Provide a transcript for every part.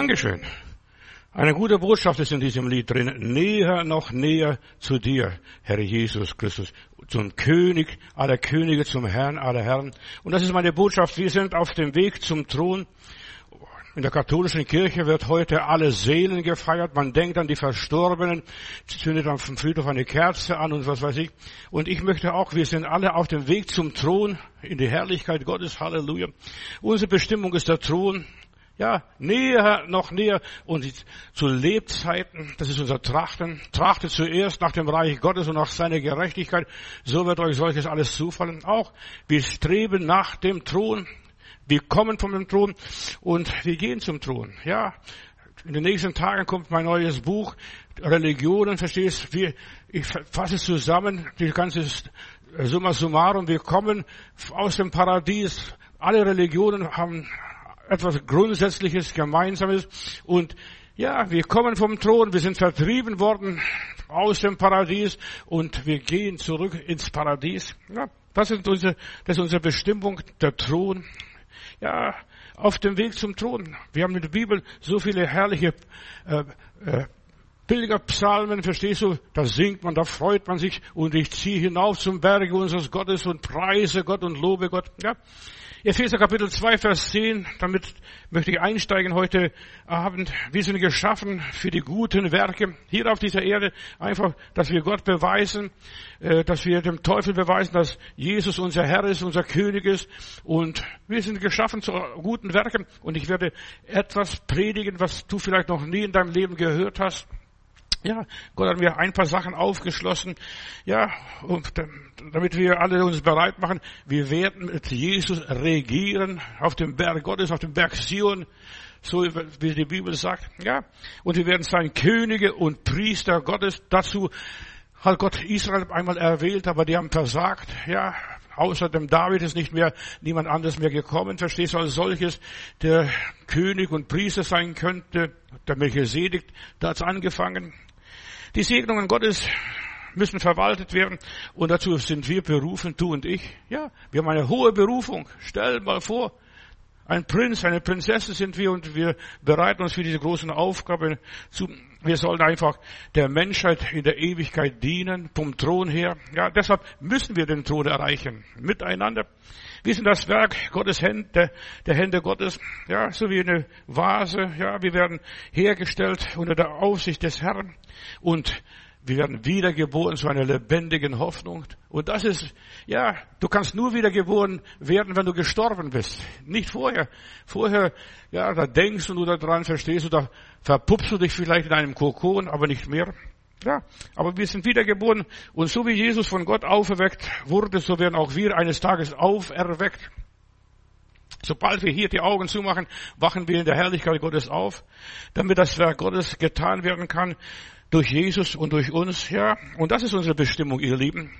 Dankeschön. Eine gute Botschaft ist in diesem Lied drin. Näher, noch näher zu dir, Herr Jesus Christus. Zum König aller Könige, zum Herrn aller Herren. Und das ist meine Botschaft. Wir sind auf dem Weg zum Thron. In der katholischen Kirche wird heute alle Seelen gefeiert. Man denkt an die Verstorbenen, zündet am Friedhof eine Kerze an und was weiß ich. Und ich möchte auch, wir sind alle auf dem Weg zum Thron, in die Herrlichkeit Gottes. Halleluja. Unsere Bestimmung ist der Thron. Ja, näher, noch näher. Und zu Lebzeiten, das ist unser Trachten. Trachtet zuerst nach dem Reich Gottes und nach seiner Gerechtigkeit. So wird euch solches alles zufallen. Auch wir streben nach dem Thron. Wir kommen von dem Thron und wir gehen zum Thron. Ja, in den nächsten Tagen kommt mein neues Buch, Religionen, verstehst du? Ich fasse es zusammen, die ganze Summa summarum. Wir kommen aus dem Paradies. Alle Religionen haben etwas Grundsätzliches, Gemeinsames. Und ja, wir kommen vom Thron, wir sind vertrieben worden aus dem Paradies und wir gehen zurück ins Paradies. Ja, das ist unsere Bestimmung, der Thron. Ja, auf dem Weg zum Thron. Wir haben in der Bibel so viele herrliche Pilgerpsalmen, verstehst du? Da singt man, da freut man sich und ich ziehe hinauf zum Berge unseres Gottes und preise Gott und lobe Gott. Ja. Epheser Kapitel 2, Vers 10, damit möchte ich einsteigen heute Abend. Wir sind geschaffen für die guten Werke hier auf dieser Erde. Einfach, dass wir Gott beweisen, dass wir dem Teufel beweisen, dass Jesus unser Herr ist, unser König ist. Und wir sind geschaffen zu guten Werken. Und ich werde etwas predigen, was du vielleicht noch nie in deinem Leben gehört hast. Ja, Gott hat mir ein paar Sachen aufgeschlossen. Ja, und damit wir alle uns bereit machen, wir werden mit Jesus regieren auf dem Berg Gottes, auf dem Berg Zion, so wie die Bibel sagt. Ja, und wir werden sein Könige und Priester Gottes. Dazu hat Gott Israel einmal erwählt, aber die haben versagt. Ja, außer dem David ist niemand anderes mehr gekommen. Verstehst du als solches, der König und Priester sein könnte, der Melchisedek, da hat's angefangen. Die Segnungen Gottes müssen verwaltet werden und dazu sind wir berufen, du und ich. Ja, wir haben eine hohe Berufung. Stell mal vor, ein Prinz, eine Prinzessin sind wir und wir bereiten uns für diese großen Aufgabe zu. Wir sollen einfach der Menschheit in der Ewigkeit dienen, vom Thron her. Ja, deshalb müssen wir den Thron erreichen, miteinander. Wir sind das Werk Gottes Hände, der Hände Gottes, ja, so wie eine Vase, ja, wir werden hergestellt unter der Aufsicht des Herrn und wir werden wiedergeboren zu einer lebendigen Hoffnung. Und das ist, ja, du kannst nur wiedergeboren werden, wenn du gestorben bist. Nicht vorher. Vorher, ja, da denkst du nur daran, verstehst du, da verpuppst du dich vielleicht in einem Kokon, aber nicht mehr. Ja, aber wir sind wiedergeboren und so wie Jesus von Gott auferweckt wurde, so werden auch wir eines Tages auferweckt. Sobald wir hier die Augen zumachen, wachen wir in der Herrlichkeit Gottes auf, damit das Werk Gottes getan werden kann durch Jesus und durch uns. Ja, und das ist unsere Bestimmung, ihr Lieben.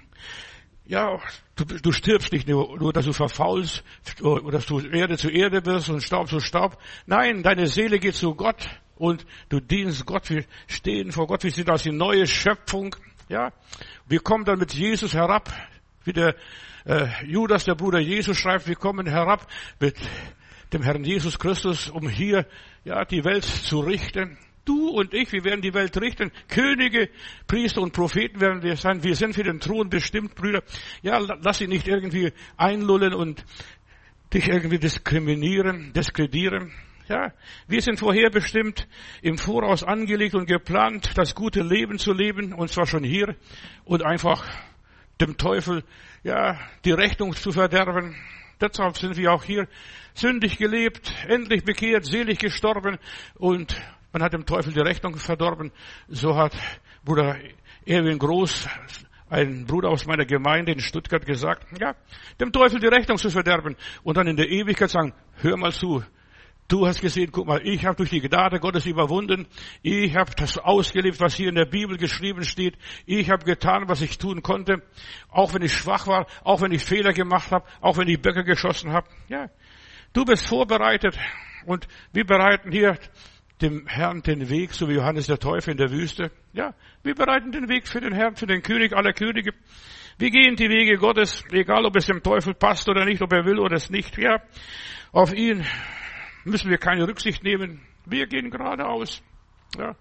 Ja, du stirbst nicht nur, dass du verfaulst oder dass du Erde zu Erde wirst und Staub zu Staub. Nein, deine Seele geht zu Gott. Und du dienst Gott, wir stehen vor Gott, wir sind als die neue Schöpfung, ja. Wir kommen dann mit Jesus herab, wie der Judas, der Bruder Jesus schreibt, wir kommen herab mit dem Herrn Jesus Christus, um hier, ja, die Welt zu richten. Du und ich, wir werden die Welt richten. Könige, Priester und Propheten werden wir sein. Wir sind für den Thron bestimmt, Brüder. Ja, lass sie nicht irgendwie einlullen und dich irgendwie diskriminieren, diskredieren. Ja, wir sind vorherbestimmt, im Voraus angelegt und geplant, das gute Leben zu leben, und zwar schon hier, und einfach dem Teufel, ja, die Rechnung zu verderben. Deshalb sind wir auch hier sündig gelebt, endlich bekehrt, selig gestorben, und man hat dem Teufel die Rechnung verdorben. So hat Bruder Erwin Groß, ein Bruder aus meiner Gemeinde in Stuttgart, gesagt, ja, dem Teufel die Rechnung zu verderben und dann in der Ewigkeit sagen, hör mal zu. Du hast gesehen, guck mal, ich habe durch die Gnade Gottes überwunden. Ich habe das ausgelebt, was hier in der Bibel geschrieben steht. Ich habe getan, was ich tun konnte, auch wenn ich schwach war, auch wenn ich Fehler gemacht habe, auch wenn ich Böcke geschossen habe. Ja, du bist vorbereitet und wir bereiten hier dem Herrn den Weg, so wie Johannes der Täufer in der Wüste. Ja, wir bereiten den Weg für den Herrn, für den König aller Könige. Wir gehen die Wege Gottes, egal ob es dem Teufel passt oder nicht, ob er will oder es nicht. Ja, auf ihn müssen wir keine Rücksicht nehmen. Wir gehen geradeaus. Ja.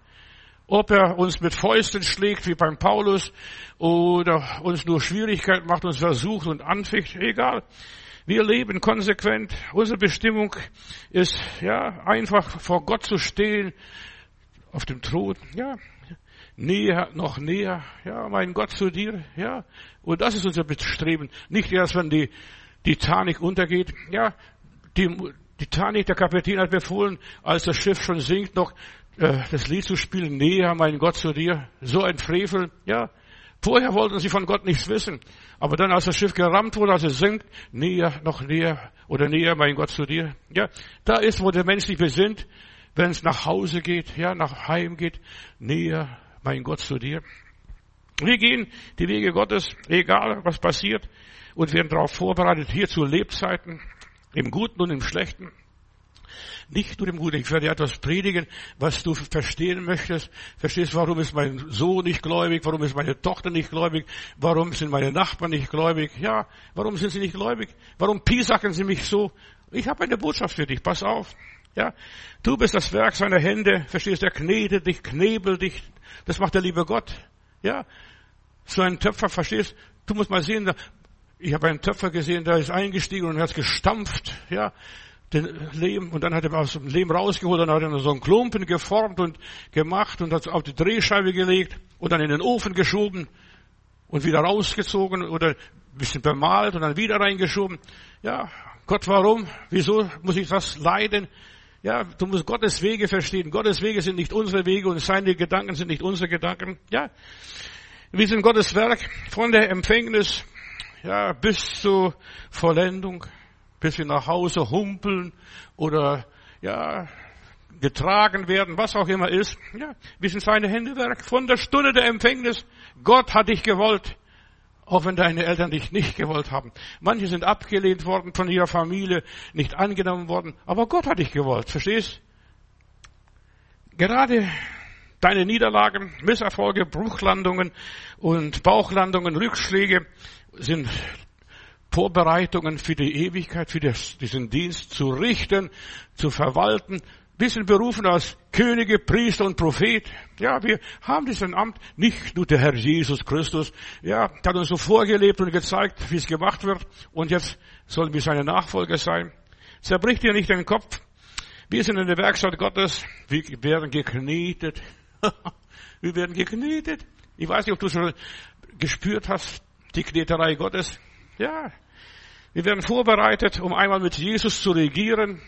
Ob er uns mit Fäusten schlägt, wie beim Paulus, oder uns nur Schwierigkeiten macht, uns versucht und anficht, egal. Wir leben konsequent. Unsere Bestimmung ist, ja, einfach vor Gott zu stehen, auf dem Thron, ja. Näher, noch näher, ja, mein Gott zu dir, ja. Und das ist unser Bestreben. Nicht erst, wenn die Titanic untergeht, ja. Die Titanic, der Kapitän hat befohlen, als das Schiff schon sinkt, noch das Lied zu spielen, näher, mein Gott zu dir. So ein Frevel, ja. Vorher wollten sie von Gott nichts wissen. Aber dann, als das Schiff gerammt wurde, als es sinkt, näher, noch näher, oder näher, mein Gott zu dir. Ja, da ist, wo der Mensch sich besinnt, wenn es nach Hause geht, ja, nach Heim geht, näher, mein Gott zu dir. Wir gehen die Wege Gottes, egal was passiert, und werden darauf vorbereitet, hier zu Lebzeiten, im Guten und im Schlechten. Nicht nur im Guten. Ich werde dir etwas predigen, was du verstehen möchtest. Verstehst, warum ist mein Sohn nicht gläubig? Warum ist meine Tochter nicht gläubig? Warum sind meine Nachbarn nicht gläubig? Ja, warum sind sie nicht gläubig? Warum piesacken sie mich so? Ich habe eine Botschaft für dich. Pass auf. Ja, du bist das Werk seiner Hände. Verstehst, er knetet dich, knebelt dich. Das macht der liebe Gott. Ja, so ein Töpfer, verstehst? Du musst mal sehen, ich habe einen Töpfer gesehen, der ist eingestiegen und hat gestampft. Ja, den Lehm, und dann hat er aus dem Lehm rausgeholt, dann hat er so einen Klumpen geformt und gemacht und hat auf die Drehscheibe gelegt und dann in den Ofen geschoben und wieder rausgezogen oder ein bisschen bemalt und dann wieder reingeschoben. Ja, Gott, warum? Wieso muss ich das leiden? Ja, du musst Gottes Wege verstehen. Gottes Wege sind nicht unsere Wege und seine Gedanken sind nicht unsere Gedanken. Ja, wir sind Gottes Werk von der Empfängnis, ja, bis zur Vollendung. Bis wir nach Hause humpeln oder, ja, getragen werden, was auch immer ist. Ja, wir sind seine Händewerk von der Stunde der Empfängnis. Gott hat dich gewollt, auch wenn deine Eltern dich nicht gewollt haben. Manche sind abgelehnt worden von ihrer Familie, nicht angenommen worden, aber Gott hat dich gewollt, verstehst? Gerade deine Niederlagen, Misserfolge, Bruchlandungen und Bauchlandungen, Rückschläge sind Vorbereitungen für die Ewigkeit, für diesen Dienst zu richten, zu verwalten. Wir sind berufen als Könige, Priester und Prophet. Ja, wir haben diesen Amt, nicht nur der Herr Jesus Christus. Ja, hat uns so vorgelebt und gezeigt, wie es gemacht wird. Und jetzt sollen wir seine Nachfolger sein. Zerbricht dir nicht den Kopf. Wir sind in der Werkstatt Gottes. Wir werden geknetet. Wir werden geknetet. Ich weiß nicht, ob du schon gespürt hast, die Kneterei Gottes. Ja, wir werden vorbereitet, um einmal mit Jesus zu regieren.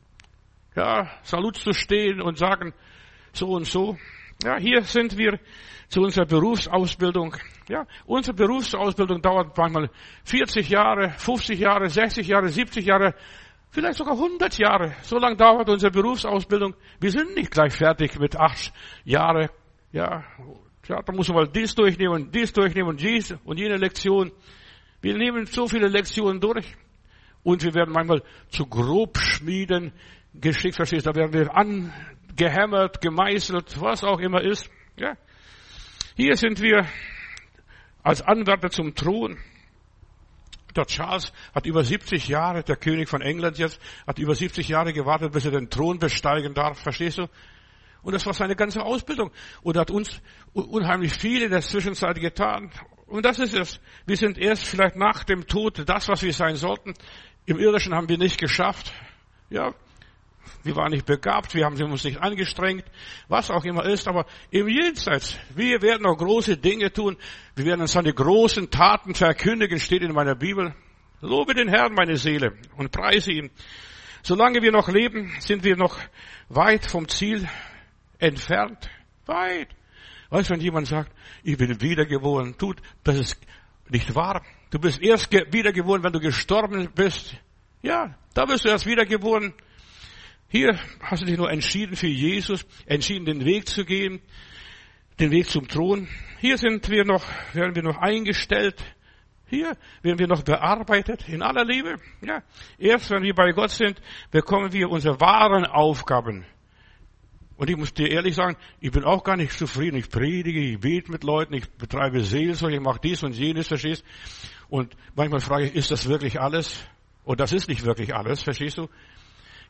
Ja, Salut zu stehen und sagen, so und so. Ja, hier sind wir zu unserer Berufsausbildung. Ja, unsere Berufsausbildung dauert manchmal 40 Jahre, 50 Jahre, 60 Jahre, 70 Jahre, vielleicht sogar 100 Jahre. So lange dauert unsere Berufsausbildung. Wir sind nicht gleich fertig mit 8 Jahren. Ja, da muss man mal dies durchnehmen und dies und jene Lektion. Wir nehmen so viele Lektionen durch und wir werden manchmal zu Grobschmieden geschickt, verstehst du? Da werden wir angehämmert, gemeißelt, was auch immer ist. Ja. Hier sind wir als Anwärter zum Thron. Der Charles hat über 70 Jahre, der König von England jetzt, hat über 70 Jahre gewartet, bis er den Thron besteigen darf, verstehst du? Und das war seine ganze Ausbildung. Und er hat uns unheimlich viel in der Zwischenzeit getan. Und das ist es. Wir sind erst vielleicht nach dem Tod das, was wir sein sollten. Im Irdischen haben wir nicht geschafft. Ja, wir waren nicht begabt, wir haben uns nicht angestrengt, was auch immer ist. Aber im Jenseits, wir werden noch große Dinge tun. Wir werden uns seine großen Taten verkündigen, steht in meiner Bibel. Lobe den Herrn, meine Seele, und preise ihn. Solange wir noch leben, sind wir noch weit vom Ziel entfernt. Weit. Weißt du, wenn jemand sagt, ich bin wiedergeboren, das ist nicht wahr. Du bist erst wiedergeboren, wenn du gestorben bist. Ja, da bist du erst wiedergeboren. Hier hast du dich nur entschieden für Jesus, entschieden den Weg zu gehen, den Weg zum Thron. Hier werden wir noch eingestellt. Hier werden wir noch bearbeitet in aller Liebe. Ja, erst wenn wir bei Gott sind, bekommen wir unsere wahren Aufgaben. Und ich muss dir ehrlich sagen, ich bin auch gar nicht zufrieden. Ich predige, ich bete mit Leuten, ich betreibe Seelsorge, ich mache dies und jenes, verstehst? Und manchmal frage ich, ist das wirklich alles? Und das ist nicht wirklich alles, verstehst du?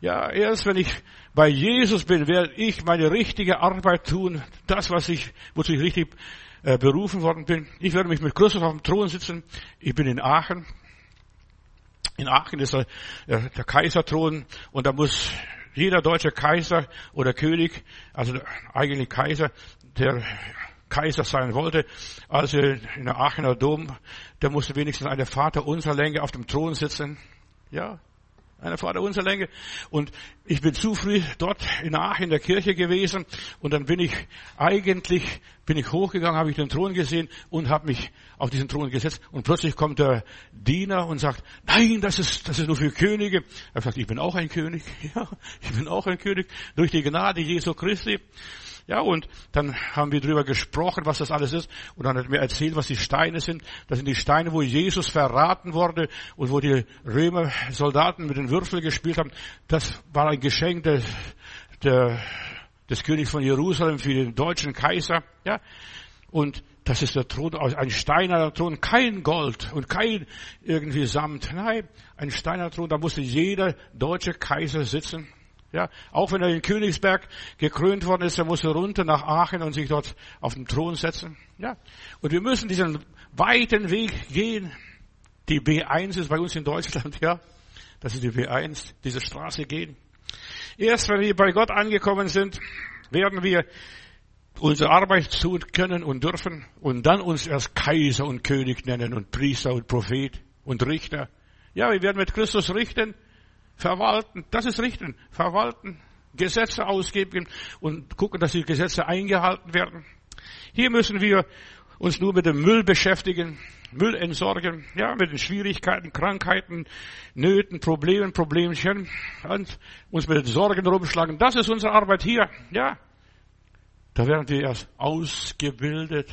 Ja, erst wenn ich bei Jesus bin, werde ich meine richtige Arbeit tun. Das, wozu ich richtig berufen worden bin. Ich werde mich mit Christus auf dem Thron sitzen. Ich bin in Aachen. In Aachen ist der Kaiserthron und da muss jeder deutsche Kaiser oder König, also eigentlich Kaiser, der Kaiser sein wollte, also in der Aachener Dom, der musste wenigstens eine Vaterunser Länge auf dem Thron sitzen. Ja, eine Vaterunser Länge. Und ich bin zu früh dort in Aachen in der Kirche gewesen und dann bin ich hochgegangen, habe ich den Thron gesehen und habe mich auf diesen Thron gesetzt und plötzlich kommt der Diener und sagt, nein, das ist nur für Könige. Er sagt, ich bin auch ein König. Ja, ich bin auch ein König durch die Gnade Jesu Christi. Ja, und dann haben wir drüber gesprochen, was das alles ist. Und dann hat er mir erzählt, was die Steine sind. Das sind die Steine, wo Jesus verraten wurde und wo die Römer Soldaten mit den Würfeln gespielt haben. Das war ein Geschenk des Königs von Jerusalem für den deutschen Kaiser. Ja, und das ist der Thron, ein steinerner Thron, kein Gold und kein irgendwie Samt. Nein, ein steinerner Thron, da musste jeder deutsche Kaiser sitzen. Ja, auch wenn er in Königsberg gekrönt worden ist, er musste runter nach Aachen und sich dort auf den Thron setzen. Ja, und wir müssen diesen weiten Weg gehen. Die B1 ist bei uns in Deutschland, ja. Das ist die B1, diese Straße gehen. Erst wenn wir bei Gott angekommen sind, werden wir unsere Arbeit tun können und dürfen und dann uns erst Kaiser und König nennen und Priester und Prophet und Richter. Ja, wir werden mit Christus richten. Verwalten, das ist richten, verwalten, Gesetze ausgeben und gucken, dass die Gesetze eingehalten werden. Hier müssen wir uns nur mit dem Müll beschäftigen, Müll entsorgen, ja, mit den Schwierigkeiten, Krankheiten, Nöten, Problemchen und uns mit den Sorgen rumschlagen. Das ist unsere Arbeit hier, ja. Da werden wir erst ausgebildet.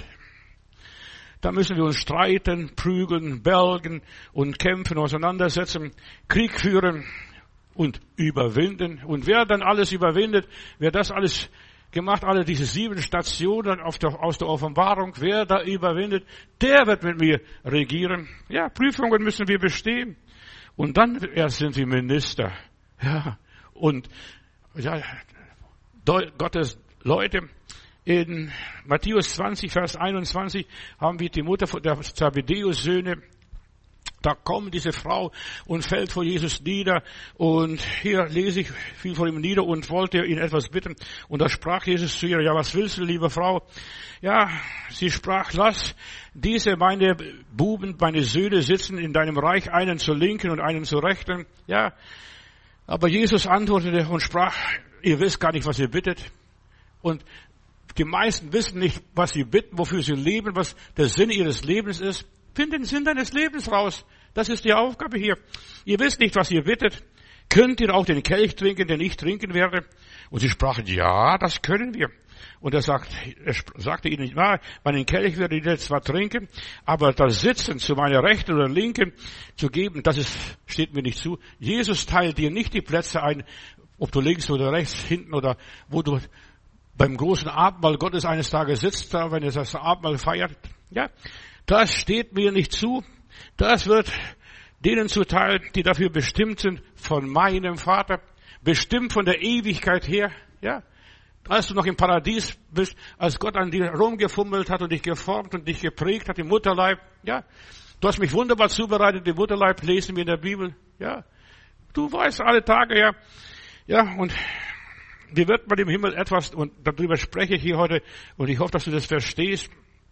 Da müssen wir uns streiten, prügeln, belgen und kämpfen, auseinandersetzen, Krieg führen und überwinden. Und wer dann alles überwindet, wer das alles gemacht, alle diese 7 Stationen aus der Offenbarung, wer da überwindet, der wird mit mir regieren. Ja, Prüfungen müssen wir bestehen. Und dann erst sind wir Minister. Ja, und ja, Gottes Leute. In Matthäus 20, Vers 21 haben wir die Mutter der Zebedeus-Söhne. Da kommt diese Frau und fällt vor Jesus nieder. Und hier lese ich viel vor ihm nieder und wollte ihn etwas bitten. Und da sprach Jesus zu ihr, ja, was willst du, liebe Frau? Ja, sie sprach, lass diese meine Buben, meine Söhne sitzen in deinem Reich, einen zur Linken und einen zur Rechten. Ja, aber Jesus antwortete und sprach, ihr wisst gar nicht, was ihr bittet. Und die meisten wissen nicht, was sie bitten, wofür sie leben, was der Sinn ihres Lebens ist. Find den Sinn deines Lebens raus. Das ist die Aufgabe hier. Ihr wisst nicht, was ihr bittet. Könnt ihr auch den Kelch trinken, den ich trinken werde? Und sie sprachen, ja, das können wir. Und er sagte ihnen, ja, meinen Kelch werde ich jetzt zwar trinken, aber das Sitzen zu meiner Rechten oder Linken zu geben, steht mir nicht zu. Jesus teilt dir nicht die Plätze ein, ob du links oder rechts, hinten oder wo du beim großen Abendmahl Gottes eines Tages sitzt, da, wenn er das Abendmahl feiert. Ja, das steht mir nicht zu. Das wird denen zuteil, die dafür bestimmt sind von meinem Vater, bestimmt von der Ewigkeit her. Ja, als du noch im Paradies bist, als Gott an dir rumgefummelt hat und dich geformt und dich geprägt hat im Mutterleib. Ja, du hast mich wunderbar zubereitet im Mutterleib, lesen wir in der Bibel. Ja, du weißt alle Tage, ja, ja, und wie wird man im Himmel etwas, und darüber spreche ich hier heute, und ich hoffe, dass du das verstehst.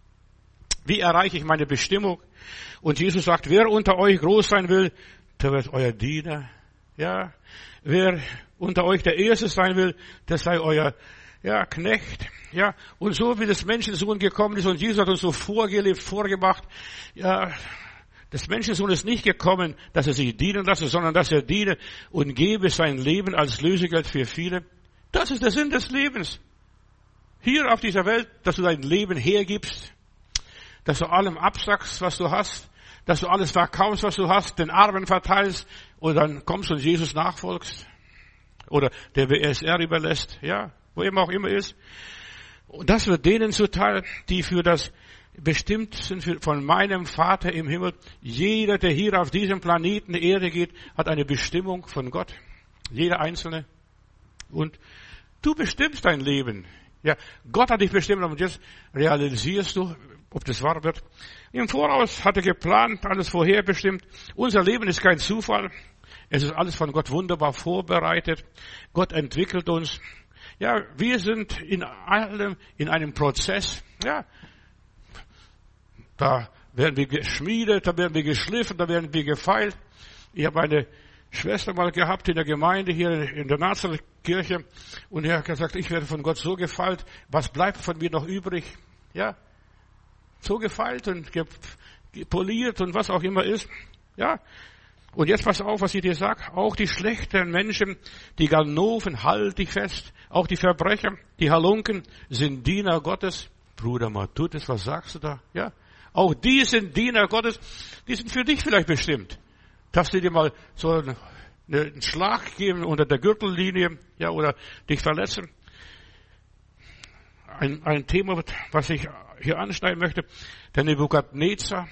Wie erreiche ich meine Bestimmung? Und Jesus sagt, wer unter euch groß sein will, der wird euer Diener. Ja, wer unter euch der Erste sein will, der sei euer, ja, Knecht. Ja, und so wie das Menschensohn gekommen ist, und Jesus hat uns so vorgelebt, vorgemacht, ja, das Menschensohn ist nicht gekommen, dass er sich dienen lasse, sondern dass er diene und gebe sein Leben als Lösegeld für viele. Das ist der Sinn des Lebens. Hier auf dieser Welt, dass du dein Leben hergibst, dass du allem absagst, was du hast, dass du alles verkaufst, was du hast, den Armen verteilst und dann kommst und Jesus nachfolgst oder der BSR überlässt, ja, wo immer auch immer ist. Und das wird denen zuteil, die für das bestimmt sind von meinem Vater im Himmel. Jeder, der hier auf diesem Planeten Erde geht, hat eine Bestimmung von Gott. Jeder Einzelne. Und du bestimmst dein Leben. Ja, Gott hat dich bestimmt und jetzt realisierst du, ob das wahr wird. Im Voraus hat er geplant, alles vorherbestimmt. Unser Leben ist kein Zufall. Es ist alles von Gott wunderbar vorbereitet. Gott entwickelt uns. Ja, wir sind in allem in einem Prozess. Ja, da werden wir geschmiedet, da werden wir geschliffen, da werden wir gefeilt. Ich habe eine Schwester mal gehabt in der Gemeinde hier in der Nazareth-Kirche und er hat gesagt, ich werde von Gott so gefeilt, was bleibt von mir noch übrig? Ja, so gefeilt und poliert und was auch immer ist. Ja, und jetzt pass auf, was ich dir sage. Auch die schlechten Menschen, die Ganoven, halt dich fest. Auch die Verbrecher, die Halunken sind Diener Gottes. Bruder Matthäus, was sagst du da? Ja, auch die sind Diener Gottes. Die sind für dich vielleicht bestimmt. Dass die dir mal so einen Schlag geben unter der Gürtellinie, ja, oder dich verletzen. Ein Thema, was ich hier anschneiden möchte. Der Nebukadnezar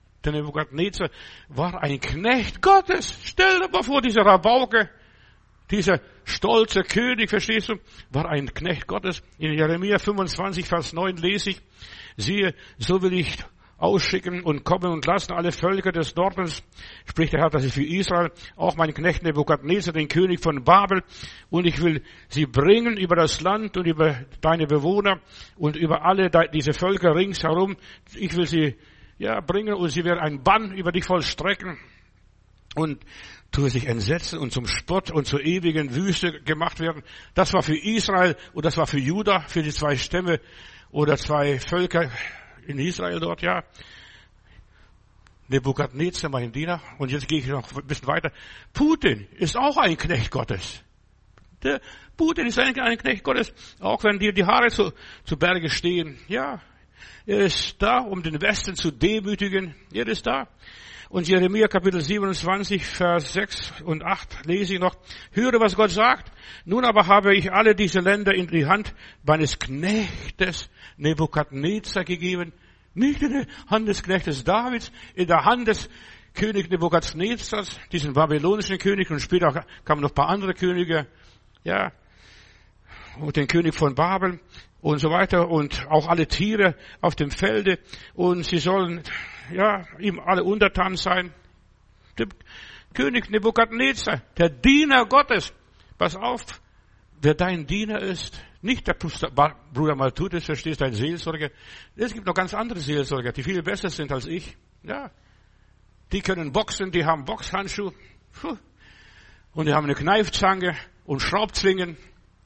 war ein Knecht Gottes. Stell dir mal vor, dieser Rabauke, dieser stolze König, verstehst du, war ein Knecht Gottes. In Jeremia 25, Vers 9 lese ich, siehe, so will ich ausschicken und kommen und lassen alle Völker des Nordens, spricht der Herr, das ist für Israel, auch mein Knecht Nebukadnezar, den König von Babel, und ich will sie bringen über das Land und über deine Bewohner und über alle diese Völker ringsherum. Ich will sie bringen und sie werden einen Bann über dich vollstrecken und tue sich entsetzen und zum Spott und zur ewigen Wüste gemacht werden. Das war für Israel und das war für Juda, für die 2 Stämme oder 2 Völker in Israel dort, ja. Nebukadnezar, mein Diener. Und jetzt gehe ich noch ein bisschen weiter. Putin ist auch ein Knecht Gottes. Der Putin ist ein Knecht Gottes, auch wenn dir die Haare zu Berge stehen. Ja, er ist da, um den Westen zu demütigen. Er ist da. Und Jeremia Kapitel 27, Vers 6 und 8 lese ich noch. Höre, was Gott sagt. Nun aber habe ich alle diese Länder in die Hand meines Knechtes Nebukadnezar gegeben. Nicht in der Hand des Knechtes Davids, in der Hand des Königs Nebukadnezars, diesen babylonischen König. Und später kamen noch ein paar andere Könige. Ja. Und den König von Babel und so weiter. Und auch alle Tiere auf dem Felde. Und sie sollen ihm alle untertan sein. Der König Nebukadnezar, der Diener Gottes. Pass auf, wer dein Diener ist, nicht der Bruder Malthus, verstehst du, ein Seelsorger. Es gibt noch ganz andere Seelsorger, die viel besser sind als ich. Ja, die können boxen, die haben Boxhandschuhe. Und die haben eine Kneifzange und Schraubzwingen.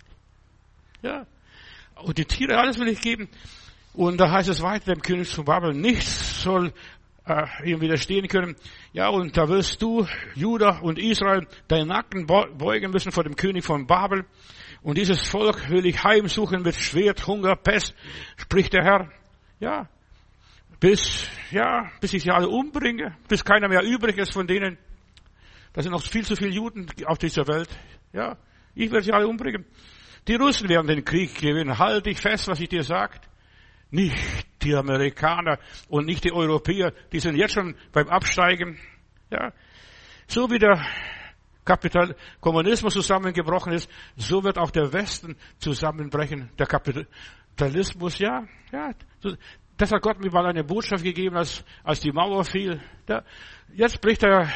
Ja, und die Tiere, alles will ich geben. Und da heißt es weiter, dem König von Babel, nichts soll ihm widerstehen können. Ja, und da wirst du, Juda und Israel, deinen Nacken beugen müssen vor dem König von Babel. Und dieses Volk will ich heimsuchen mit Schwert, Hunger, Pest, spricht der Herr. Ja, bis ich sie alle umbringe, bis keiner mehr übrig ist von denen. Da sind noch viel zu viele Juden auf dieser Welt. Ja, ich werde sie alle umbringen. Die Russen werden den Krieg gewinnen. Halt dich fest, was ich dir sage. Nicht die Amerikaner und nicht die Europäer, die sind jetzt schon beim Absteigen. Ja, so wie der Kommunismus zusammengebrochen ist, so wird auch der Westen zusammenbrechen. Der Kapitalismus, ja. Das hat Gott mir mal eine Botschaft gegeben, als die Mauer fiel. Ja, jetzt bricht der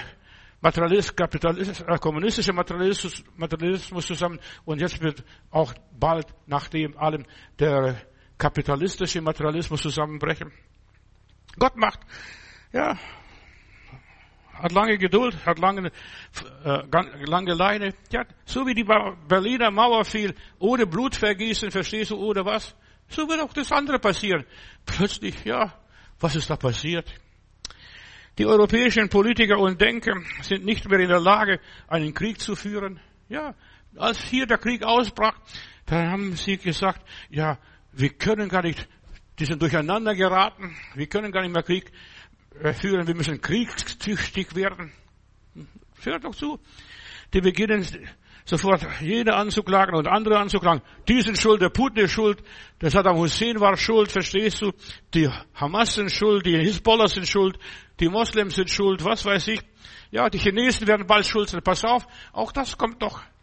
kommunistische Materialismus zusammen und jetzt wird auch bald nach dem allem der kapitalistische Materialismus zusammenbrechen. Gott hat lange Geduld, hat lange Leine. Ja, so wie die Berliner Mauer fiel, ohne Blutvergießen, verstehst du, oder was? So wird auch das andere passieren. Plötzlich, was ist da passiert? Die europäischen Politiker und Denker sind nicht mehr in der Lage, einen Krieg zu führen. Ja, als hier der Krieg ausbrach, dann haben sie gesagt, wir können gar nicht, die sind durcheinander geraten, wir können gar nicht mehr Krieg führen, wir müssen kriegstüchtig werden. Hört doch zu. Die beginnen sofort jene anzuklagen und andere anzuklagen. Die sind schuld, der Putin ist schuld, der Saddam Hussein war schuld, verstehst du? Die Hamas sind schuld, die Hisbollah sind schuld, die Moslems sind schuld, was weiß ich. Ja, die Chinesen werden bald schuld sein. Pass auf, auch das kommt doch.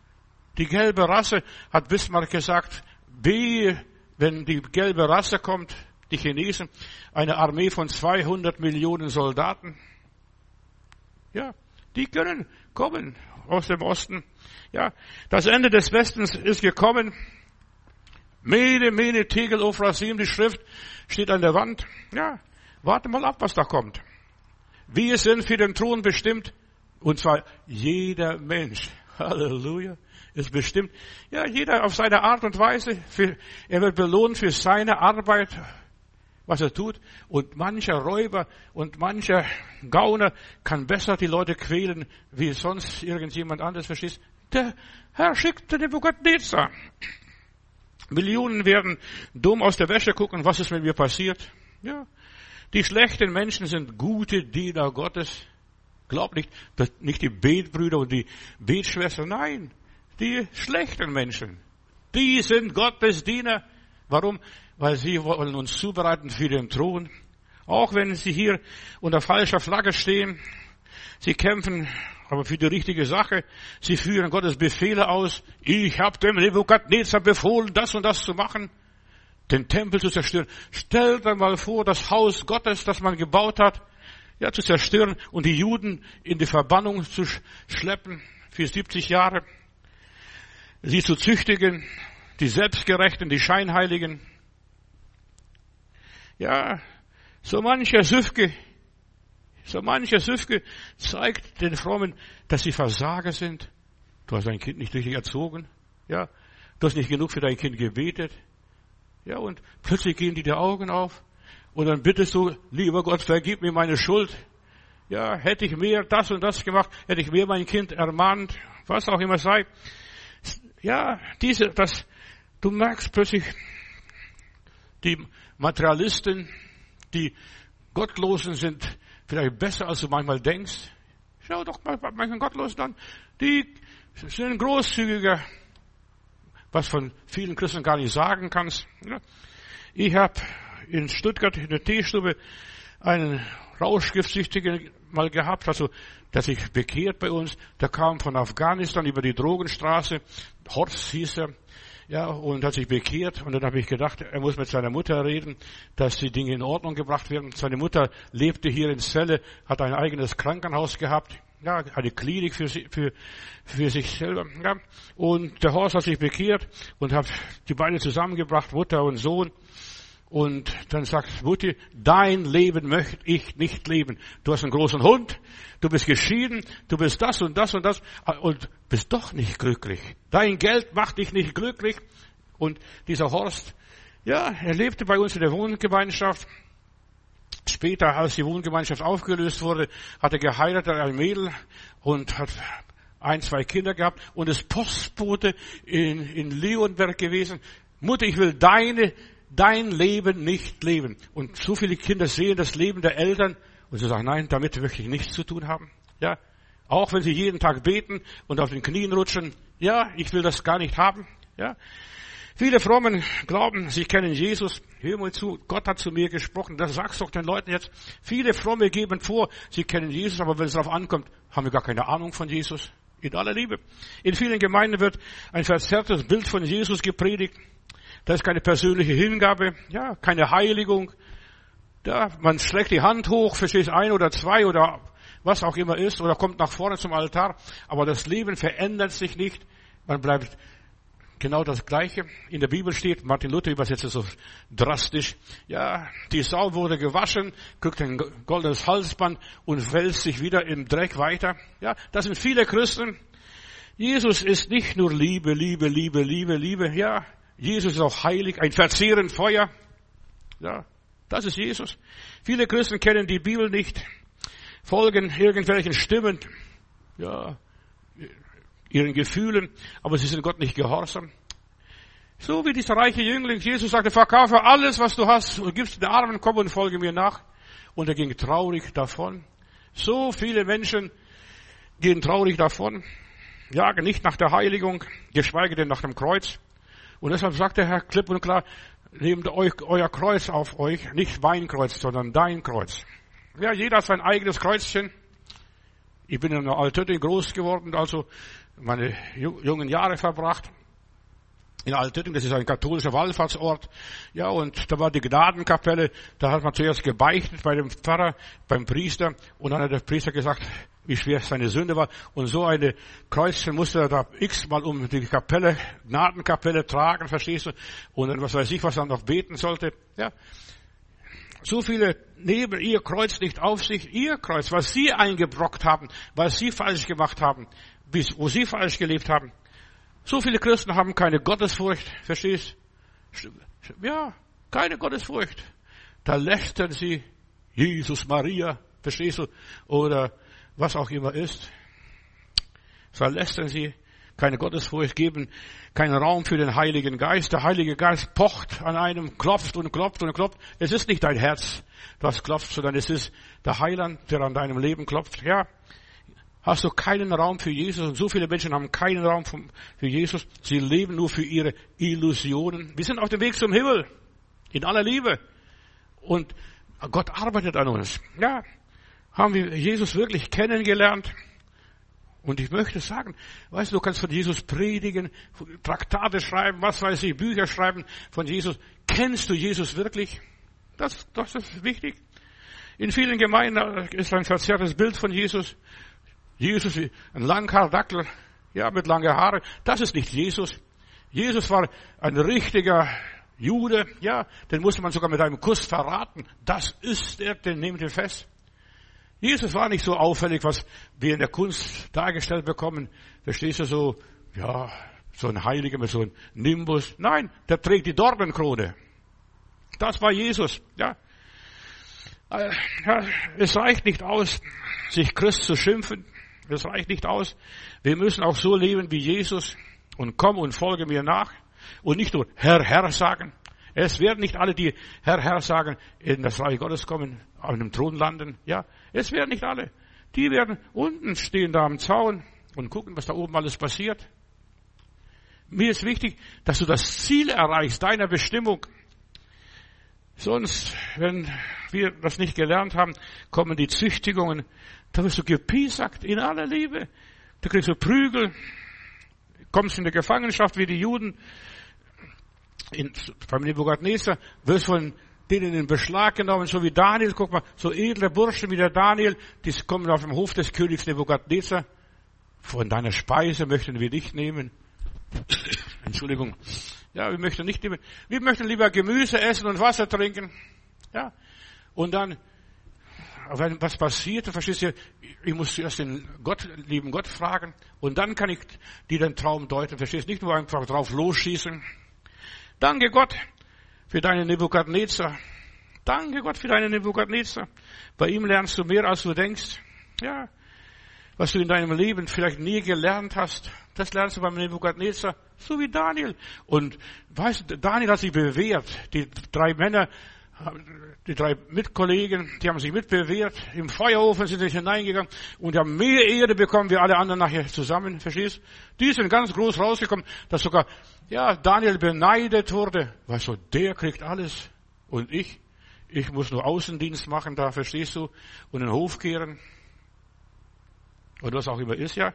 Die gelbe Rasse, hat Bismarck gesagt, wehe, wenn die gelbe Rasse kommt, die Chinesen, eine Armee von 200 Millionen Soldaten. Ja, die können kommen aus dem Osten. Ja, das Ende des Westens ist gekommen. Mene, Mene, Tegel, Ophrasim, die Schrift steht an der Wand. Ja, warte mal ab, was da kommt. Wir sind für den Thron bestimmt, und zwar jeder Mensch. Halleluja. Ist bestimmt. Ja, jeder auf seine Art und Weise. Er wird belohnt für seine Arbeit, was er tut. Und mancher Räuber und mancher Gauner kann besser die Leute quälen, wie sonst irgendjemand anderes, verstehst? Der Herr schickte Nebukadnezar. Millionen werden dumm aus der Wäsche gucken, was ist mit mir passiert. Ja, die schlechten Menschen sind gute Diener Gottes. Glaub nicht, dass nicht die Betbrüder und die Betschwestern, nein. Die schlechten Menschen, die sind Gottes Diener. Warum? Weil sie wollen uns zubereiten für den Thron. Auch wenn sie hier unter falscher Flagge stehen. Sie kämpfen aber für die richtige Sache. Sie führen Gottes Befehle aus. Ich habe dem Nebukadnezar befohlen, das und das zu machen. Den Tempel zu zerstören. Stellt euch mal vor, das Haus Gottes, das man gebaut hat, ja, zu zerstören und die Juden in die Verbannung zu schleppen für 70 Jahre. Sie zu züchtigen, die Selbstgerechten, die Scheinheiligen. Ja, so mancher Süfke zeigt den Frommen, dass sie Versager sind. Du hast dein Kind nicht richtig erzogen. Ja, du hast nicht genug für dein Kind gebetet. Ja, und plötzlich gehen die Augen auf. Und dann bittest du, lieber Gott, vergib mir meine Schuld. Ja, hätte ich mehr das und das gemacht, hätte ich mehr mein Kind ermahnt, was auch immer sei. Ja, du merkst plötzlich, die Materialisten, die Gottlosen sind vielleicht besser, als du manchmal denkst. Schau doch mal bei manchen Gottlosen an. Die sind großzügiger, was von vielen Christen gar nicht sagen kannst. Ich habe in Stuttgart in der Teestube einen Rauschgiftsüchtigen mal gehabt, also der sich bekehrt bei uns. Der kam von Afghanistan über die Drogenstraße. Horst hieß er. Ja, und hat sich bekehrt. Und dann habe ich gedacht, er muss mit seiner Mutter reden, dass die Dinge in Ordnung gebracht werden. Seine Mutter lebte hier in Celle, hat ein eigenes Krankenhaus gehabt. Ja, eine Klinik für sich selber. Ja. Und der Horst hat sich bekehrt und hat die beiden zusammengebracht, Mutter und Sohn. Und dann sagt Mutti, dein Leben möchte ich nicht leben. Du hast einen großen Hund, du bist geschieden, du bist das und das und das und bist doch nicht glücklich. Dein Geld macht dich nicht glücklich. Und dieser Horst, ja, er lebte bei uns in der Wohngemeinschaft. Später, als die Wohngemeinschaft aufgelöst wurde, hat er geheiratet, ein Mädel, und hat 1, 2 Kinder gehabt und ist Postbote in Leonberg gewesen. Mutter, ich will dein Leben nicht leben. Und so viele Kinder sehen das Leben der Eltern und sie sagen, nein, damit möchte ich nichts zu tun haben. Ja, auch wenn sie jeden Tag beten und auf den Knien rutschen. Ja, ich will das gar nicht haben. Ja, viele Frommen glauben, sie kennen Jesus. Hör mal zu, Gott hat zu mir gesprochen. Das sagst doch den Leuten jetzt. Viele Fromme geben vor, sie kennen Jesus, aber wenn es darauf ankommt, haben wir gar keine Ahnung von Jesus. In aller Liebe. In vielen Gemeinden wird ein verzerrtes Bild von Jesus gepredigt. Da ist keine persönliche Hingabe, ja, keine Heiligung. Da, man schlägt die Hand hoch, verstehst 1 oder 2 oder was auch immer ist, oder kommt nach vorne zum Altar. Aber das Leben verändert sich nicht. Man bleibt genau das Gleiche. In der Bibel steht, Martin Luther übersetzt es so drastisch, ja, die Sau wurde gewaschen, kriegt ein goldenes Halsband und wälzt sich wieder im Dreck weiter. Ja, das sind viele Christen. Jesus ist nicht nur Liebe, Liebe, Liebe, Liebe, Liebe, ja. Jesus ist auch heilig, ein verzehrend Feuer. Ja, das ist Jesus. Viele Christen kennen die Bibel nicht, folgen irgendwelchen Stimmen, ja, ihren Gefühlen, aber sie sind Gott nicht gehorsam. So wie dieser reiche Jüngling. Jesus sagte, verkaufe alles, was du hast und gib's den Armen, komm und folge mir nach. Und er ging traurig davon. So viele Menschen gehen traurig davon, jagen nicht nach der Heiligung, geschweige denn nach dem Kreuz. Und deshalb sagt der Herr klipp und klar, nehmt euer Kreuz auf euch, nicht mein Kreuz, sondern dein Kreuz. Ja, jeder hat sein eigenes Kreuzchen. Ich bin in einer Altötting groß geworden, also meine jungen Jahre verbracht. In Altötting, das ist ein katholischer Wallfahrtsort. Ja, und da war die Gnadenkapelle. Da hat man zuerst gebeichtet bei dem Pfarrer, beim Priester. Und dann hat der Priester gesagt, wie schwer seine Sünde war. Und so eine Kreuzchen musste er da x-mal um die Kapelle, Gnadenkapelle tragen, verstehst du? Und dann, was weiß ich, was er noch beten sollte. Ja. So viele nehmen ihr Kreuz nicht auf sich, ihr Kreuz, was sie eingebrockt haben, was sie falsch gemacht haben, wo sie falsch gelebt haben. So viele Christen haben keine Gottesfurcht, verstehst? Ja, keine Gottesfurcht. Da lästern sie Jesus, Maria, verstehst du? Oder was auch immer ist. Da lästern sie, keine Gottesfurcht, geben keinen Raum für den Heiligen Geist. Der Heilige Geist pocht an einem, klopft und klopft und klopft. Es ist nicht dein Herz, das klopft, sondern es ist der Heiland, der an deinem Leben klopft. Ja. Hast du keinen Raum für Jesus? Und so viele Menschen haben keinen Raum für Jesus. Sie leben nur für ihre Illusionen. Wir sind auf dem Weg zum Himmel. In aller Liebe. Und Gott arbeitet an uns. Ja. Haben wir Jesus wirklich kennengelernt? Und ich möchte sagen, weißt du, du kannst von Jesus predigen, Traktate schreiben, was weiß ich, Bücher schreiben von Jesus. Kennst du Jesus wirklich? Das ist wichtig. In vielen Gemeinden ist ein verzerrtes Bild von Jesus. Jesus, ein Langhaardackel, ja, mit langen Haaren. Das ist nicht Jesus. Jesus war ein richtiger Jude, ja, den musste man sogar mit einem Kuss verraten. Das ist er, den nehmt ihr fest. Jesus war nicht so auffällig, was wir in der Kunst dargestellt bekommen. Verstehst du, so, ja, so ein Heiliger mit so einem Nimbus. Nein, der trägt die Dornenkrone. Das war Jesus, ja. Es reicht nicht aus, sich Christ zu schimpfen. Es reicht nicht aus. Wir müssen auch so leben wie Jesus und komm und folge mir nach und nicht nur Herr, Herr sagen. Es werden nicht alle, die Herr, Herr sagen, in das Reich Gottes kommen, auf dem Thron landen. Ja, es werden nicht alle. Die werden unten stehen da am Zaun und gucken, was da oben alles passiert. Mir ist wichtig, dass du das Ziel erreichst, deiner Bestimmung. Sonst, wenn wir das nicht gelernt haben, kommen die Züchtigungen. Da wirst du gepiesackt in aller Liebe. Da kriegst du Prügel, kommst in die Gefangenschaft wie die Juden. Beim Nebukadnezar wirst von denen in Beschlag genommen, so wie Daniel. Guck mal, so edle Burschen wie der Daniel, die kommen auf dem Hof des Königs Nebukadnezar. Von deiner Speise möchten wir nicht nehmen. Entschuldigung. Ja, wir möchten nicht nehmen. Wir möchten lieber Gemüse essen und Wasser trinken. Ja. Und dann, wenn was passiert, verstehst du, ich muss zuerst den lieben Gott fragen und dann kann ich dir den Traum deuten. Verstehst du, nicht nur einfach drauf losschießen. Danke Gott für deinen Nebukadnezar. Danke Gott für deinen Nebukadnezar. Bei ihm lernst du mehr, als du denkst. Ja, was du in deinem Leben vielleicht nie gelernt hast, das lernst du beim Nebukadnezar, so wie Daniel. Und weißt du, Daniel hat sich bewährt. Die drei Männer, die drei Mitkollegen, die haben sich mitbewährt. Im Feuerofen sind sie hineingegangen und haben mehr Ehre bekommen wie alle anderen nachher zusammen. Verstehst? Die sind ganz groß rausgekommen, dass sogar, ja, Daniel beneidet wurde. Weißt du, der kriegt alles. Und ich muss nur Außendienst machen da, verstehst du? Und den Hof kehren. Oder was auch immer ist, ja.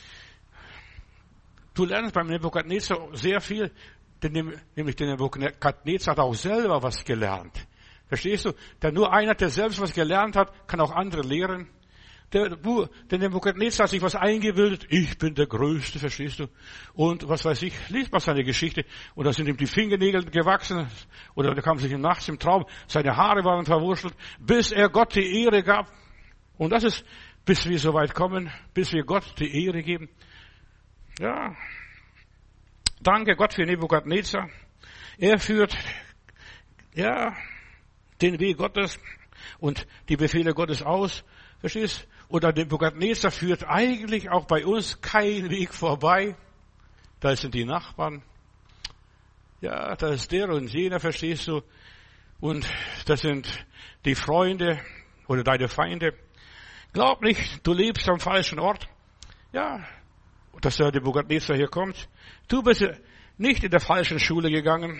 Du lernst beim Nebukadnezar sehr viel, nämlich der Nebukadnezar hat auch selber was gelernt. Verstehst du? Denn nur einer, der selbst was gelernt hat, kann auch andere lehren. Der Nebukadnezar hat sich was eingebildet. Ich bin der Größte, verstehst du? Und was weiß ich, liest mal seine Geschichte. Und da sind ihm die Fingernägel gewachsen. Oder da kam sich nachts im Traum, seine Haare waren verwurzelt, bis er Gott die Ehre gab. Und das ist, bis wir so weit kommen, bis wir Gott die Ehre geben. Ja. Danke Gott für Nebukadnezar. Er führt, ja, den Weg Gottes und die Befehle Gottes aus. Verstehst? Oder Nebukadnezar führt eigentlich auch bei uns kein Weg vorbei. Da sind die Nachbarn. Ja, da ist der und jener, verstehst du? Und das sind die Freunde oder deine Feinde. Glaub nicht, du lebst am falschen Ort. Ja, dass der Nebukadnezar hier kommt. Du bist nicht in der falschen Schule gegangen.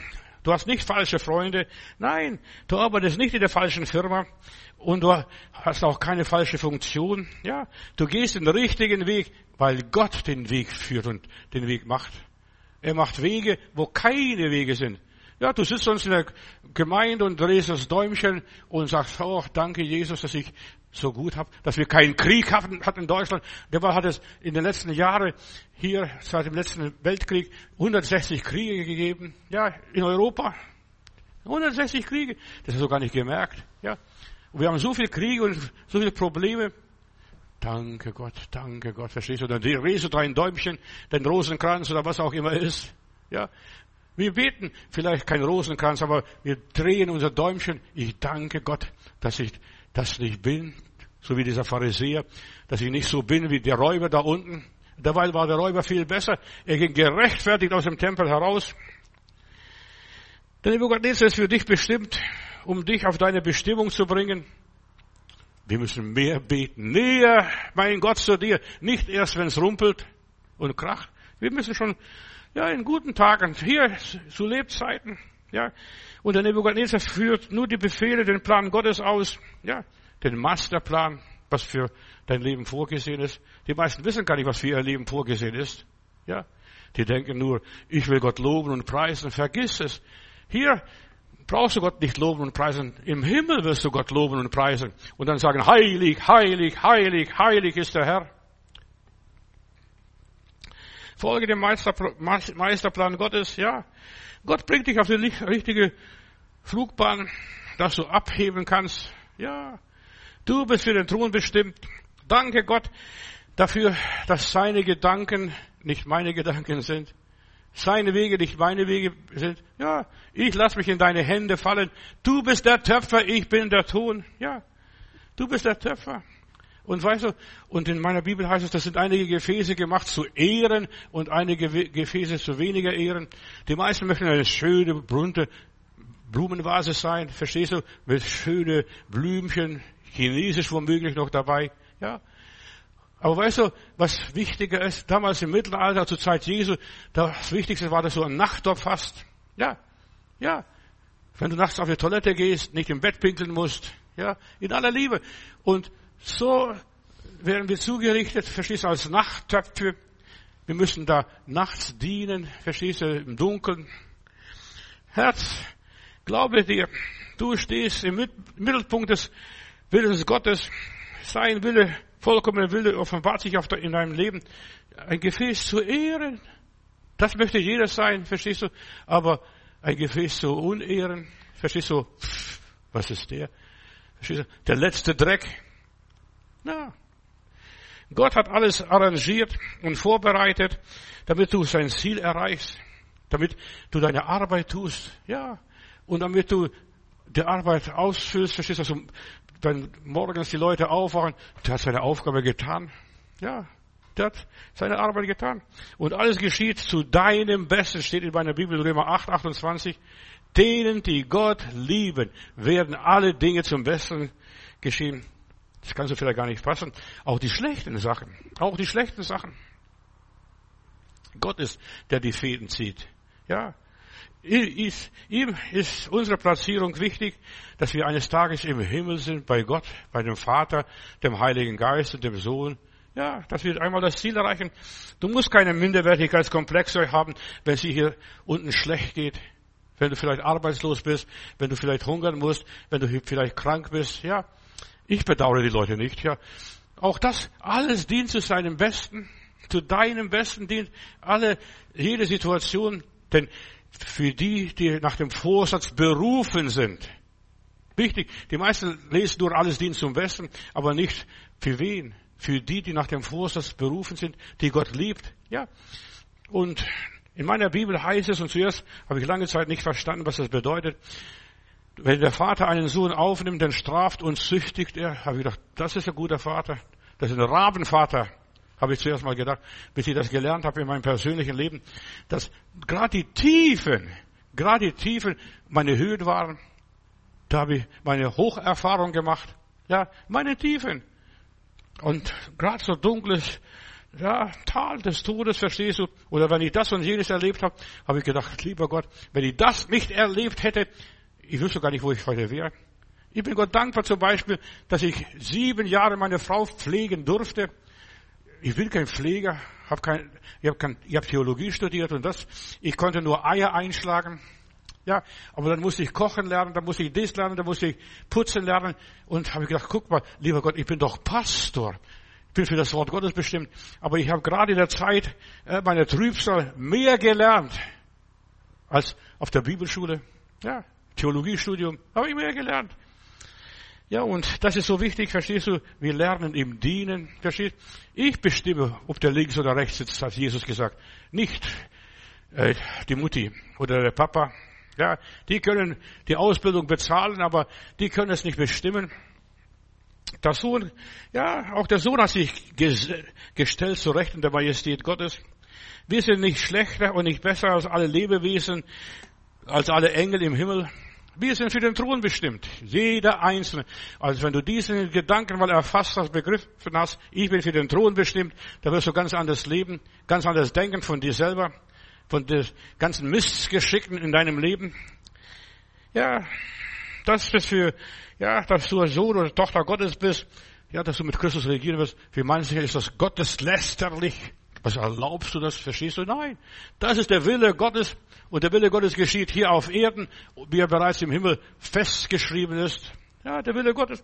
Du hast nicht falsche Freunde. Nein, du arbeitest nicht in der falschen Firma. Und du hast auch keine falsche Funktion. Ja, du gehst den richtigen Weg, weil Gott den Weg führt und den Weg macht. Er macht Wege, wo keine Wege sind. Ja, du sitzt sonst in der Gemeinde und drehst das Däumchen und sagst, oh, danke Jesus, dass ich so gut habe, dass wir keinen Krieg hatten in Deutschland. Dabei hat es in den letzten Jahren hier, seit dem letzten Weltkrieg, 160 Kriege gegeben. Ja, in Europa. 160 Kriege. Das hast du gar nicht gemerkt. Ja. Und wir haben so viele Kriege und so viele Probleme. Danke Gott, verstehst du? Dann drehst du dein Däumchen, den Rosenkranz oder was auch immer ist. Ja. Wir beten vielleicht keinen Rosenkranz, aber wir drehen unser Däumchen. Ich danke Gott, dass ich das nicht bin, so wie dieser Pharisäer, dass ich nicht so bin wie der Räuber da unten. Dabei war der Räuber viel besser. Er ging gerechtfertigt aus dem Tempel heraus. Der Nebukadnezar ist für dich bestimmt, um dich auf deine Bestimmung zu bringen. Wir müssen mehr beten. Näher, mein Gott, zu dir. Nicht erst, wenn es rumpelt und kracht. Wir müssen schon, ja, in guten Tagen, hier zu Lebzeiten, ja. Und der Nebukadnezar führt nur die Befehle, den Plan Gottes aus, ja. Den Masterplan, was für dein Leben vorgesehen ist. Die meisten wissen gar nicht, was für ihr Leben vorgesehen ist, ja. Die denken nur, ich will Gott loben und preisen. Vergiss es. Hier brauchst du Gott nicht loben und preisen. Im Himmel wirst du Gott loben und preisen. Und dann sagen, heilig, heilig, heilig, heilig ist der Herr. Folge dem Meisterplan Gottes, ja. Gott bringt dich auf die richtige Flugbahn, dass du abheben kannst. Ja. Du bist für den Thron bestimmt. Danke Gott dafür, dass seine Gedanken nicht meine Gedanken sind. Seine Wege nicht meine Wege sind. Ja, ich lasse mich in deine Hände fallen. Du bist der Töpfer, ich bin der Ton. Ja, du bist der Töpfer. Und weißt du, und in meiner Bibel heißt es, das sind einige Gefäße gemacht zu Ehren und einige Gefäße zu weniger Ehren. Die meisten möchten eine schöne, bunte Blumenvase sein, verstehst du? Mit schönen Blümchen, chinesisch womöglich noch dabei. Ja. Aber weißt du, was wichtiger ist? Damals im Mittelalter, zur Zeit Jesu, das Wichtigste war, dass du einen Nachttopf hast. Ja, ja. Wenn du nachts auf die Toilette gehst, nicht im Bett pinkeln musst. Ja, in aller Liebe. Und so werden wir zugerichtet, verstehst du, als Nachttöpfe. Wir müssen da nachts dienen, verstehst du, im Dunkeln. Herz, glaube dir, du stehst im Mittelpunkt des Willens Gottes. Sein Wille, vollkommener Wille offenbart sich in deinem Leben. Ein Gefäß zu ehren, das möchte jeder sein, verstehst du? Aber ein Gefäß zu unehren, verstehst du? Was ist der? Verstehst du? Der letzte Dreck. Ja. Gott hat alles arrangiert und vorbereitet, damit du sein Ziel erreichst, damit du deine Arbeit tust, ja, und damit du die Arbeit ausfüllst, verstehst du, wenn morgens die Leute aufwachen, der hat seine Aufgabe getan, ja, der hat seine Arbeit getan. Und alles geschieht zu deinem Besten, steht in meiner Bibel, Römer 8, 28, denen, die Gott lieben, werden alle Dinge zum Besten geschehen. Das kannst du vielleicht gar nicht fassen. Auch die schlechten Sachen. Gott ist, der die Fäden zieht. Ja. Ihm ist unsere Platzierung wichtig, dass wir eines Tages im Himmel sind, bei Gott, bei dem Vater, dem Heiligen Geist und dem Sohn. Ja, dass wir einmal das Ziel erreichen. Du musst keinen Minderwertigkeitskomplex haben, wenn es dir hier unten schlecht geht. Wenn du vielleicht arbeitslos bist, wenn du vielleicht hungern musst, wenn du vielleicht krank bist. Ja. Ich bedauere die Leute nicht, ja. Auch das, alles dient zu seinem Besten, zu deinem Besten dient jede Situation, denn für die nach dem Vorsatz berufen sind. Wichtig, die meisten lesen nur, alles dient zum Besten, aber nicht für wen? Für die nach dem Vorsatz berufen sind, die Gott liebt, ja. Und in meiner Bibel heißt es, und zuerst habe ich lange Zeit nicht verstanden, was das bedeutet, wenn der Vater einen Sohn aufnimmt, dann straft und züchtigt er. Habe ich gedacht, das ist ein guter Vater. Das ist ein Rabenvater, habe ich zuerst mal gedacht, bis ich das gelernt habe in meinem persönlichen Leben, dass gerade die Tiefen meine Höhen waren. Da habe ich meine Hocherfahrung gemacht. Ja, meine Tiefen. Und gerade so dunkles Tal des Todes, verstehst du? Oder wenn ich das und jenes erlebt habe, habe ich gedacht, lieber Gott, wenn ich das nicht erlebt hätte, ich wüsste gar nicht, wo ich heute wäre. Ich bin Gott dankbar zum Beispiel, dass ich 7 Jahre meine Frau pflegen durfte. Ich bin kein Pfleger, ich habe Theologie studiert und das. Ich konnte nur Eier einschlagen. Ja, aber dann musste ich kochen lernen, dann musste ich das lernen, dann musste ich putzen lernen. Und habe ich gedacht, guck mal, lieber Gott, ich bin doch Pastor. Ich bin für das Wort Gottes bestimmt. Aber ich habe gerade in der Zeit meiner Trübsal mehr gelernt als auf der Bibelschule. Ja, Theologiestudium, habe ich mehr gelernt. Ja, und das ist so wichtig, verstehst du? Wir lernen im Dienen, verstehst du? Ich bestimme, ob der links oder rechts sitzt, hat Jesus gesagt. Nicht die Mutti oder der Papa. Ja, die können die Ausbildung bezahlen, aber die können es nicht bestimmen. Der Sohn, ja, auch der Sohn hat sich gestellt zu Recht in der Majestät Gottes. Wir sind nicht schlechter und nicht besser als alle Lebewesen, als alle Engel im Himmel. Wir sind für den Thron bestimmt. Jeder Einzelne. Also wenn du diesen Gedanken mal erfasst hast, begriffen hast, ich bin für den Thron bestimmt, dann wirst du ganz anders leben, ganz anders denken von dir selber, von den ganzen Missgeschicken in deinem Leben. Ja, das ist dass du ein Sohn oder Tochter Gottes bist, ja, dass du mit Christus regieren wirst. Für manche ist das gotteslästerlich. Was erlaubst du das? Verstehst du? Nein. Das ist der Wille Gottes. Und der Wille Gottes geschieht hier auf Erden, wie er bereits im Himmel festgeschrieben ist. Ja, der Wille Gottes.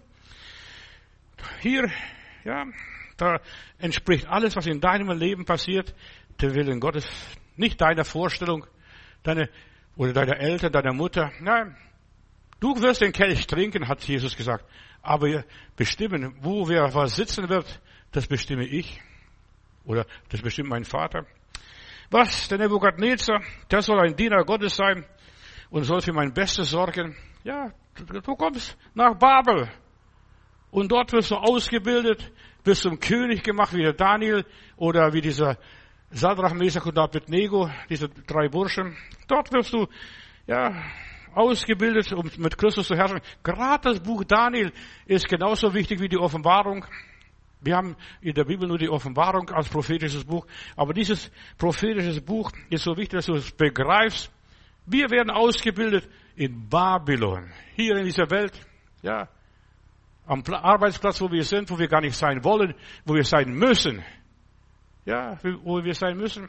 Hier, ja, da entspricht alles, was in deinem Leben passiert, der Willen Gottes. Nicht deiner Vorstellung, deiner Eltern, deiner Mutter. Nein. Du wirst den Kelch trinken, hat Jesus gesagt. Aber bestimmen, wo wer was sitzen wird, das bestimme ich. Oder das bestimmt mein Vater. Was? Der Nebukadnezar, der soll ein Diener Gottes sein und soll für mein Bestes sorgen. Ja, du kommst nach Babel. Und dort wirst du ausgebildet, wirst zum König gemacht, wie der Daniel oder wie dieser Sadrach, Mesach und Abednego, diese 3 Burschen. Dort wirst du, ausgebildet, um mit Christus zu herrschen. Gerade das Buch Daniel ist genauso wichtig wie die Offenbarung. Wir haben in der Bibel nur die Offenbarung als prophetisches Buch. Aber dieses prophetische Buch ist so wichtig, dass du es begreifst. Wir werden ausgebildet in Babylon. Hier in dieser Welt. Ja. Am Arbeitsplatz, wo wir sind, wo wir gar nicht sein wollen, wo wir sein müssen. Ja, wo wir sein müssen.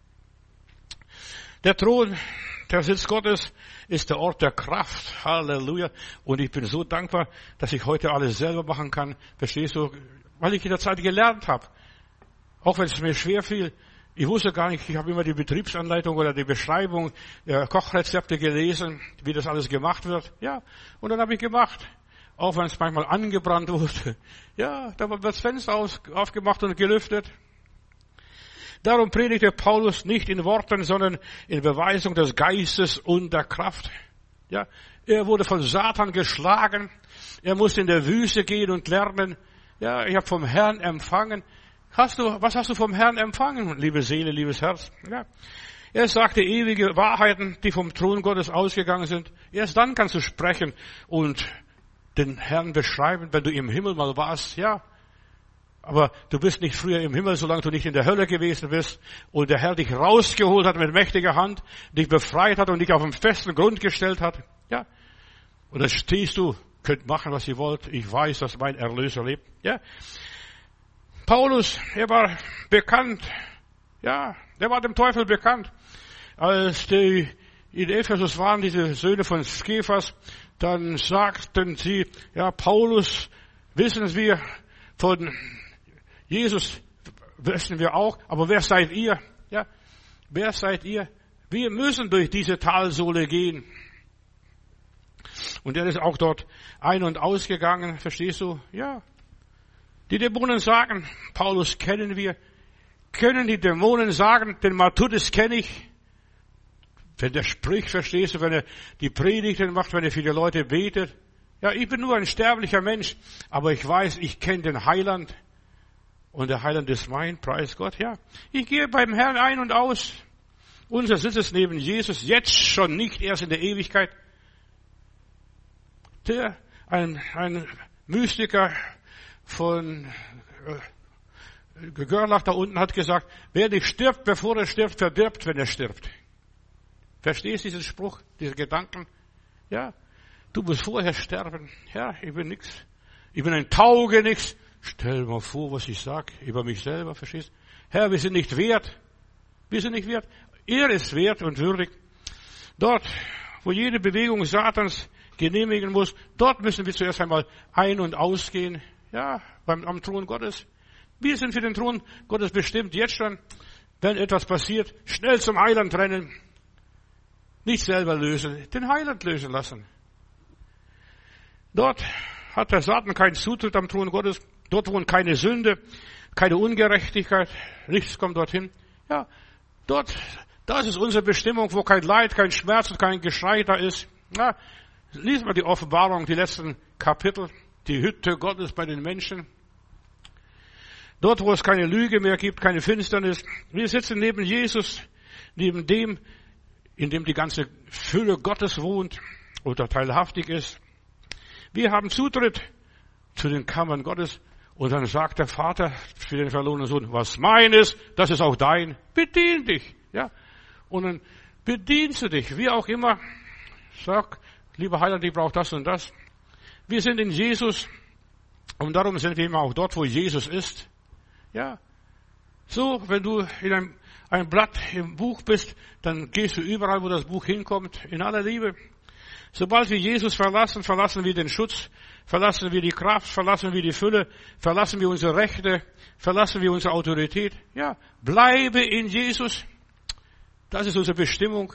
Der Thron, der Sitz Gottes, ist der Ort der Kraft. Halleluja. Und ich bin so dankbar, dass ich heute alles selber machen kann. Verstehst du? Weil ich in der Zeit gelernt habe. Auch wenn es mir schwer fiel. Ich wusste gar nicht, ich habe immer die Betriebsanleitung oder die Beschreibung der Kochrezepte gelesen, wie das alles gemacht wird. Ja, und dann habe ich gemacht. Auch wenn es manchmal angebrannt wurde. Ja, da wird das Fenster aufgemacht und gelüftet. Darum predigte Paulus nicht in Worten, sondern in Beweisung des Geistes und der Kraft. Ja, er wurde von Satan geschlagen. Er musste in der Wüste gehen und lernen. Ja, ich habe vom Herrn empfangen. Was hast du vom Herrn empfangen, liebe Seele, liebes Herz? Ja. Er sagte ewige Wahrheiten, die vom Thron Gottes ausgegangen sind. Erst dann kannst du sprechen und den Herrn beschreiben, wenn du im Himmel mal warst. Ja, aber du bist nicht früher im Himmel, solange du nicht in der Hölle gewesen bist und der Herr dich rausgeholt hat mit mächtiger Hand, dich befreit hat und dich auf einen festen Grund gestellt hat. Ja, und da stehst du, könnt machen, was ihr wollt. Ich weiß, dass mein Erlöser lebt. Ja, Paulus, er war bekannt. Ja, der war dem Teufel bekannt. Als die in Ephesus waren, diese Söhne von Skephas, dann sagten sie, ja, Paulus, wissen wir von Jesus, wissen wir auch, aber wer seid ihr? Ja, wer seid ihr? Wir müssen durch diese Talsohle gehen. Und er ist auch dort ein- und ausgegangen, verstehst du? Ja. Die Dämonen sagen, Paulus kennen wir. Können die Dämonen sagen, den Matthäus kenne ich? Wenn der spricht, verstehst du, wenn er die Predigten macht, wenn er für die Leute betet. Ja, ich bin nur ein sterblicher Mensch, aber ich weiß, ich kenne den Heiland. Und der Heiland ist mein, preis Gott, ja. Ich gehe beim Herrn ein und aus. Unser Sitz ist neben Jesus, jetzt schon, nicht erst in der Ewigkeit. Ein Mystiker von Görlach da unten hat gesagt, wer nicht stirbt, bevor er stirbt, verdirbt, wenn er stirbt. Verstehst du diesen Spruch, diese Gedanken? Ja, du musst vorher sterben. Ja, ich bin nichts. Ich bin ein Taugenichts. Stell dir mal vor, was ich sag über mich selber, verstehst du? Herr, wir sind nicht wert. Wir sind nicht wert. Er ist wert und würdig. Dort, wo jede Bewegung Satans genehmigen muss, dort müssen wir zuerst einmal ein- und ausgehen. Ja, am Thron Gottes. Wir sind für den Thron Gottes bestimmt. Jetzt schon, wenn etwas passiert, schnell zum Heiland rennen. Nicht selber lösen, den Heiland lösen lassen. Dort hat der Satan keinen Zutritt am Thron Gottes. Dort wohnt keine Sünde, keine Ungerechtigkeit. Nichts kommt dorthin. Ja, dort, das ist unsere Bestimmung, wo kein Leid, kein Schmerz und kein Geschrei da ist. Ja, lies mal die Offenbarung, die letzten Kapitel. Die Hütte Gottes bei den Menschen. Dort, wo es keine Lüge mehr gibt, keine Finsternis. Wir sitzen neben Jesus, neben dem, in dem die ganze Fülle Gottes wohnt oder teilhaftig ist. Wir haben Zutritt zu den Kammern Gottes. Und dann sagt der Vater für den verlorenen Sohn, was mein ist, das ist auch dein. Bedien dich. Ja. Und dann bedienst du dich, wie auch immer. Sag, lieber Heiland, ich brauche das und das. Wir sind in Jesus. Und darum sind wir immer auch dort, wo Jesus ist. Ja. So, wenn du in ein Blatt im Buch bist, dann gehst du überall, wo das Buch hinkommt, in aller Liebe. Sobald wir Jesus verlassen, verlassen wir den Schutz, verlassen wir die Kraft, verlassen wir die Fülle, verlassen wir unsere Rechte, verlassen wir unsere Autorität. Ja, bleibe in Jesus. Das ist unsere Bestimmung,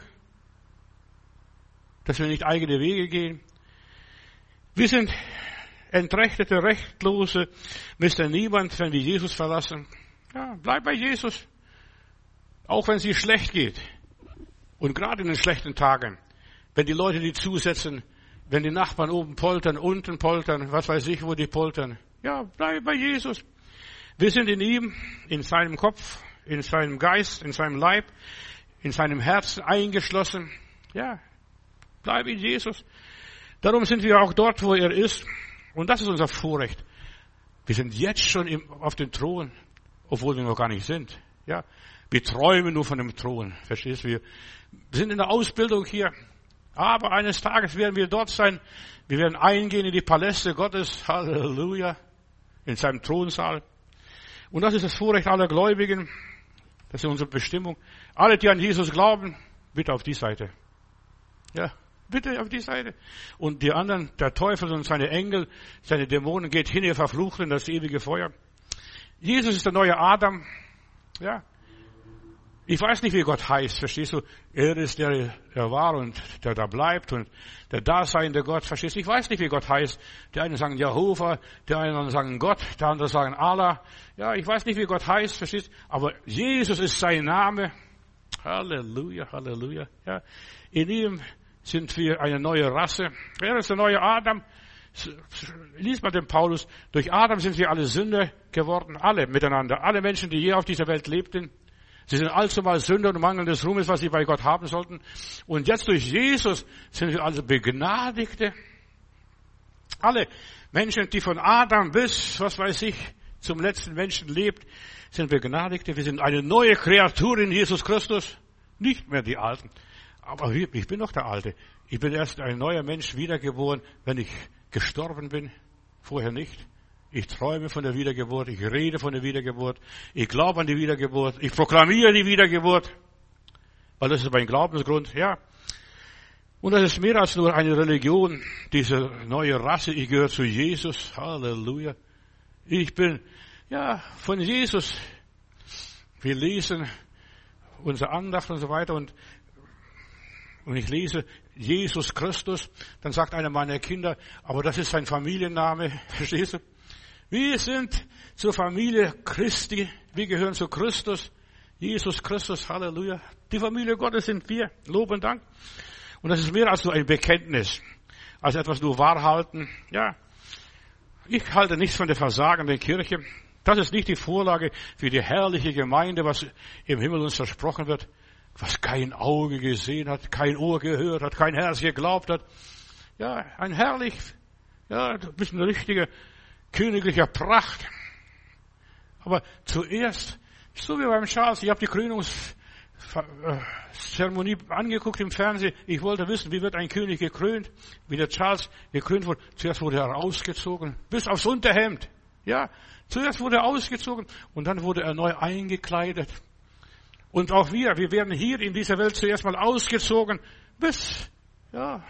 dass wir nicht eigene Wege gehen. Wir sind Entrechtete, Rechtlose, Mr. Niemand, wenn wir Jesus verlassen. Ja, bleib bei Jesus. Auch wenn es dir schlecht geht. Und gerade in den schlechten Tagen. Wenn die Leute die zusetzen, wenn die Nachbarn oben poltern, unten poltern, was weiß ich, wo die poltern. Ja, bleib bei Jesus. Wir sind in ihm, in seinem Kopf, in seinem Geist, in seinem Leib, in seinem Herzen eingeschlossen. Ja, bleib in Jesus. Darum sind wir auch dort, wo er ist. Und das ist unser Vorrecht. Wir sind jetzt schon auf dem Thron, obwohl wir noch gar nicht sind. Ja, wir träumen nur von dem Thron. Verstehst du? Wir sind in der Ausbildung hier. Aber eines Tages werden wir dort sein. Wir werden eingehen in die Paläste Gottes. Halleluja. In seinem Thronsaal. Und das ist das Vorrecht aller Gläubigen. Das ist unsere Bestimmung. Alle, die an Jesus glauben, bitte auf die Seite. Ja, bitte auf die Seite. Und die anderen, der Teufel und seine Engel, seine Dämonen, geht hin, ihr verflucht in das ewige Feuer. Jesus ist der neue Adam. Ja. Ich weiß nicht, wie Gott heißt, verstehst du? Er ist der war und der da bleibt und der daseinende Gott, verstehst du? Ich weiß nicht, wie Gott heißt. Die einen sagen Jehova, die anderen sagen Gott, die anderen sagen Allah. Ja, ich weiß nicht, wie Gott heißt, verstehst du? Aber Jesus ist sein Name. Halleluja, Halleluja. Ja. In ihm sind wir eine neue Rasse. Er ist der neue Adam. Lies mal den Paulus. Durch Adam sind wir alle Sünder geworden, alle miteinander. Alle Menschen, die je auf dieser Welt lebten. Sie sind allzumal Sünder und Mangel des Ruhmes, was sie bei Gott haben sollten. Und jetzt durch Jesus sind wir also Begnadigte. Alle Menschen, die von Adam bis, was weiß ich, zum letzten Menschen lebt, sind Begnadigte. Wir sind eine neue Kreatur in Jesus Christus. Nicht mehr die Alten. Aber ich bin noch der Alte. Ich bin erst ein neuer Mensch, wiedergeboren, wenn ich gestorben bin. Vorher nicht. Ich träume von der Wiedergeburt, ich rede von der Wiedergeburt, ich glaube an die Wiedergeburt, ich proklamiere die Wiedergeburt, weil das ist mein Glaubensgrund, ja. Und das ist mehr als nur eine Religion, diese neue Rasse, ich gehöre zu Jesus, Halleluja. Ich bin, ja, von Jesus. Wir lesen unsere Andacht und so weiter und ich lese Jesus Christus, dann sagt einer meiner Kinder, aber das ist sein Familienname, verstehst du? Wir sind zur Familie Christi. Wir gehören zu Christus. Jesus Christus, Halleluja. Die Familie Gottes sind wir. Lob und Dank. Und das ist mehr als nur ein Bekenntnis. Als etwas nur wahrhalten. Ja. Ich halte nichts von der versagenden Kirche. Das ist nicht die Vorlage für die herrliche Gemeinde, was im Himmel uns versprochen wird. Was kein Auge gesehen hat, kein Ohr gehört hat, kein Herz geglaubt hat. Ja, ein herrlich, ja, ein bisschen richtige, königlicher Pracht. Aber zuerst, so wie beim Charles, ich habe die Krönungszeremonie angeguckt im Fernsehen. Ich wollte wissen, wie wird ein König gekrönt, wie der Charles gekrönt wurde. Zuerst wurde er ausgezogen, bis aufs Unterhemd. Ja, zuerst wurde er ausgezogen und dann wurde er neu eingekleidet. Und auch wir werden hier in dieser Welt zuerst mal ausgezogen, bis, ja,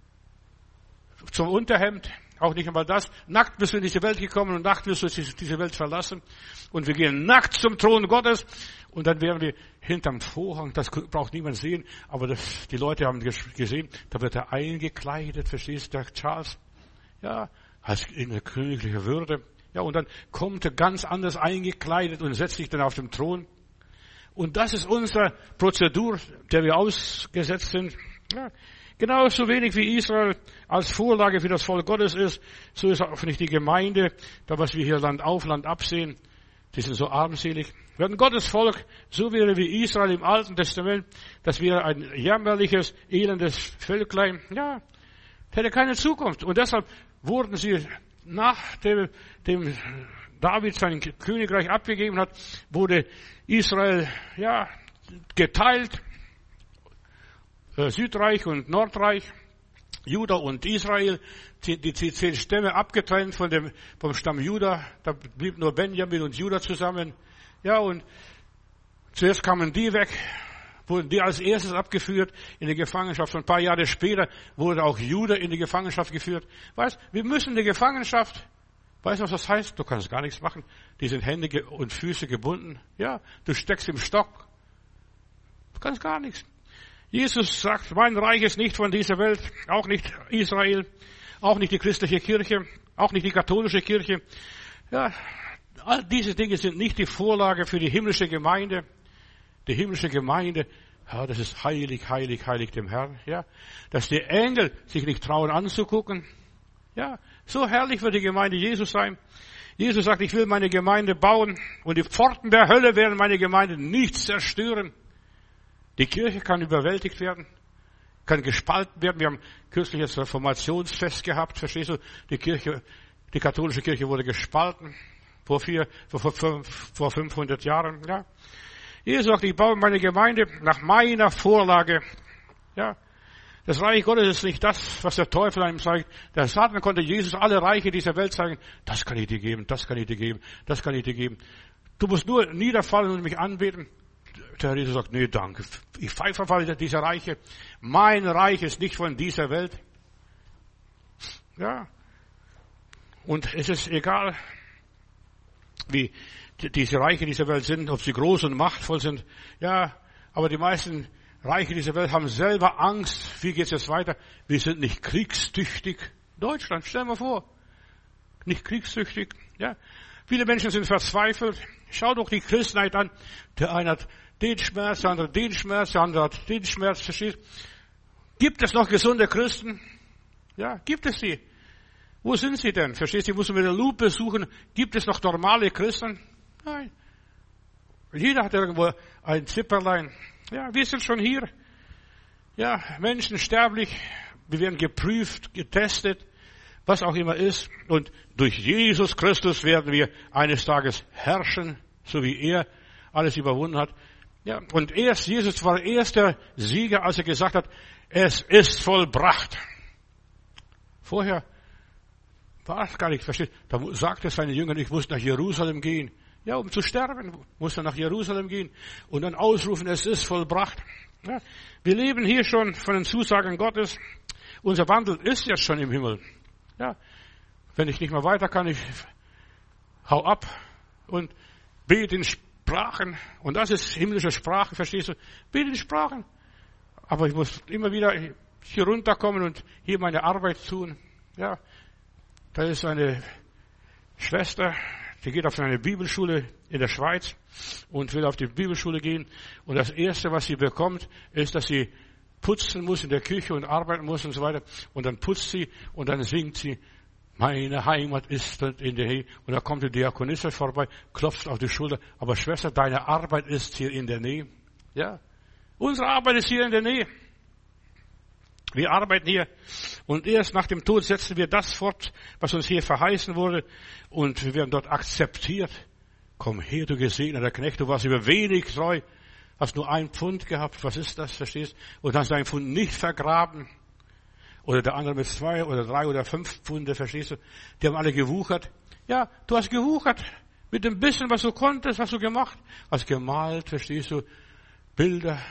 zum Unterhemd. Auch nicht einmal das. Nackt bist du in diese Welt gekommen und nackt wirst du diese Welt verlassen. Und wir gehen nackt zum Thron Gottes. Und dann werden wir hinterm Vorhang, das braucht niemand sehen, aber die Leute haben gesehen, da wird er eingekleidet, verstehst du, der Charles? Ja, als in der königlichen Würde. Ja, und dann kommt er ganz anders eingekleidet und setzt sich dann auf dem Thron. Und das ist unsere Prozedur, der wir ausgesetzt sind. Ja. Genauso wenig wie Israel als Vorlage für das Volk Gottes ist, so ist auch nicht die Gemeinde, da was wir hier Land auf, Land ab sehen, die sind so armselig. Wenn Gottes Volk so wäre wie Israel im Alten Testament, das wäre ein jämmerliches, elendes Völklein, ja, hätte keine Zukunft. Und deshalb wurden sie, nachdem David sein Königreich abgegeben hat, wurde Israel, ja, geteilt. Südreich und Nordreich, Juda und Israel, die 10 Stämme abgetrennt vom Stamm Juda, da blieb nur Benjamin und Juda zusammen. Ja, und zuerst kamen die weg, wurden die als erstes abgeführt in die Gefangenschaft. Und ein paar Jahre später wurde auch Juda in die Gefangenschaft geführt. Weißt, wir müssen in die Gefangenschaft. Weißt du, was das heißt? Du kannst gar nichts machen. Die sind Hände und Füße gebunden. Ja, du steckst im Stock. Du kannst gar nichts. Jesus sagt, mein Reich ist nicht von dieser Welt, auch nicht Israel, auch nicht die christliche Kirche, auch nicht die katholische Kirche. Ja, all diese Dinge sind nicht die Vorlage für die himmlische Gemeinde. Die himmlische Gemeinde, ja, das ist heilig, heilig, heilig dem Herrn. Ja, dass die Engel sich nicht trauen anzugucken. Ja, so herrlich wird die Gemeinde Jesus sein. Jesus sagt, ich will meine Gemeinde bauen und die Pforten der Hölle werden meine Gemeinde nicht zerstören. Die Kirche kann überwältigt werden, kann gespalten werden. Wir haben kürzlich das Reformationsfest gehabt, verstehst du? Die katholische Kirche wurde gespalten vor 500 Jahren. Ja. Jesus sagt, ich baue meine Gemeinde nach meiner Vorlage. Ja. Das Reich Gottes ist nicht das, was der Teufel einem sagt. Der Satan konnte Jesus alle Reiche dieser Welt sagen, das kann ich dir geben, das kann ich dir geben, das kann ich dir geben. Du musst nur niederfallen und mich anbeten. Der Herr Jesus sagt, nee, danke. Ich pfeife auf diese Reiche. Mein Reich ist nicht von dieser Welt. Ja. Und es ist egal, wie diese Reiche dieser Welt sind, ob sie groß und machtvoll sind. Ja, aber die meisten Reiche dieser Welt haben selber Angst. Wie geht es jetzt weiter? Wir sind nicht kriegstüchtig. Deutschland, stell mal vor. Nicht kriegstüchtig. Ja. Viele Menschen sind verzweifelt. Schau doch die Christenheit an. Der eine hat den Schmerz, der andere den Schmerz, der andere hat den Schmerz. Verstehst? Gibt es noch gesunde Christen? Ja, gibt es sie? Wo sind sie denn? Verstehst du? Die musst du mit der Lupe suchen. Gibt es noch normale Christen? Nein. Jeder hat irgendwo ein Zipperlein. Ja, wir sind schon hier. Ja, Menschen sterblich. Wir werden geprüft, getestet, was auch immer ist. Und durch Jesus Christus werden wir eines Tages herrschen, so wie er alles überwunden hat. Ja, und Jesus war erst der Sieger, als er gesagt hat, es ist vollbracht. Vorher war es gar nicht, versteht? Da sagte seine Jünger, ich muss nach Jerusalem gehen. Ja, um zu sterben, muss er nach Jerusalem gehen und dann ausrufen, es ist vollbracht. Ja, wir leben hier schon von den Zusagen Gottes. Unser Wandel ist jetzt schon im Himmel. Ja, wenn ich nicht mehr weiter kann, ich hau ab und bete in Sprachen. Und das ist himmlische Sprache, verstehst du? Bete in Sprachen. Aber ich muss immer wieder hier runterkommen und hier meine Arbeit tun. Ja, da ist eine Schwester, die geht auf eine Bibelschule in der Schweiz und will auf die Bibelschule gehen. Und das Erste, was sie bekommt, ist, dass sie putzen muss in der Küche und arbeiten muss und so weiter. Und dann putzt sie und dann singt sie, meine Heimat ist in der Nähe. Und da kommt die Diakonisse vorbei, klopft auf die Schulter. Aber Schwester, deine Arbeit ist hier in der Nähe. Ja, unsere Arbeit ist hier in der Nähe. Wir arbeiten hier und erst nach dem Tod setzen wir das fort, was uns hier verheißen wurde und wir werden dort akzeptiert. Komm her, du gesegneter Knecht, du warst über wenig treu, hast nur 1 Pfund gehabt, was ist das, verstehst? Und hast dein Pfund nicht vergraben. Oder der andere mit 2 oder 3 oder 5 Pfunde, verstehst du? Die haben alle gewuchert. Ja, du hast gewuchert mit dem bisschen, was du konntest, was du gemacht hast. Gemalt, verstehst du? Bilder.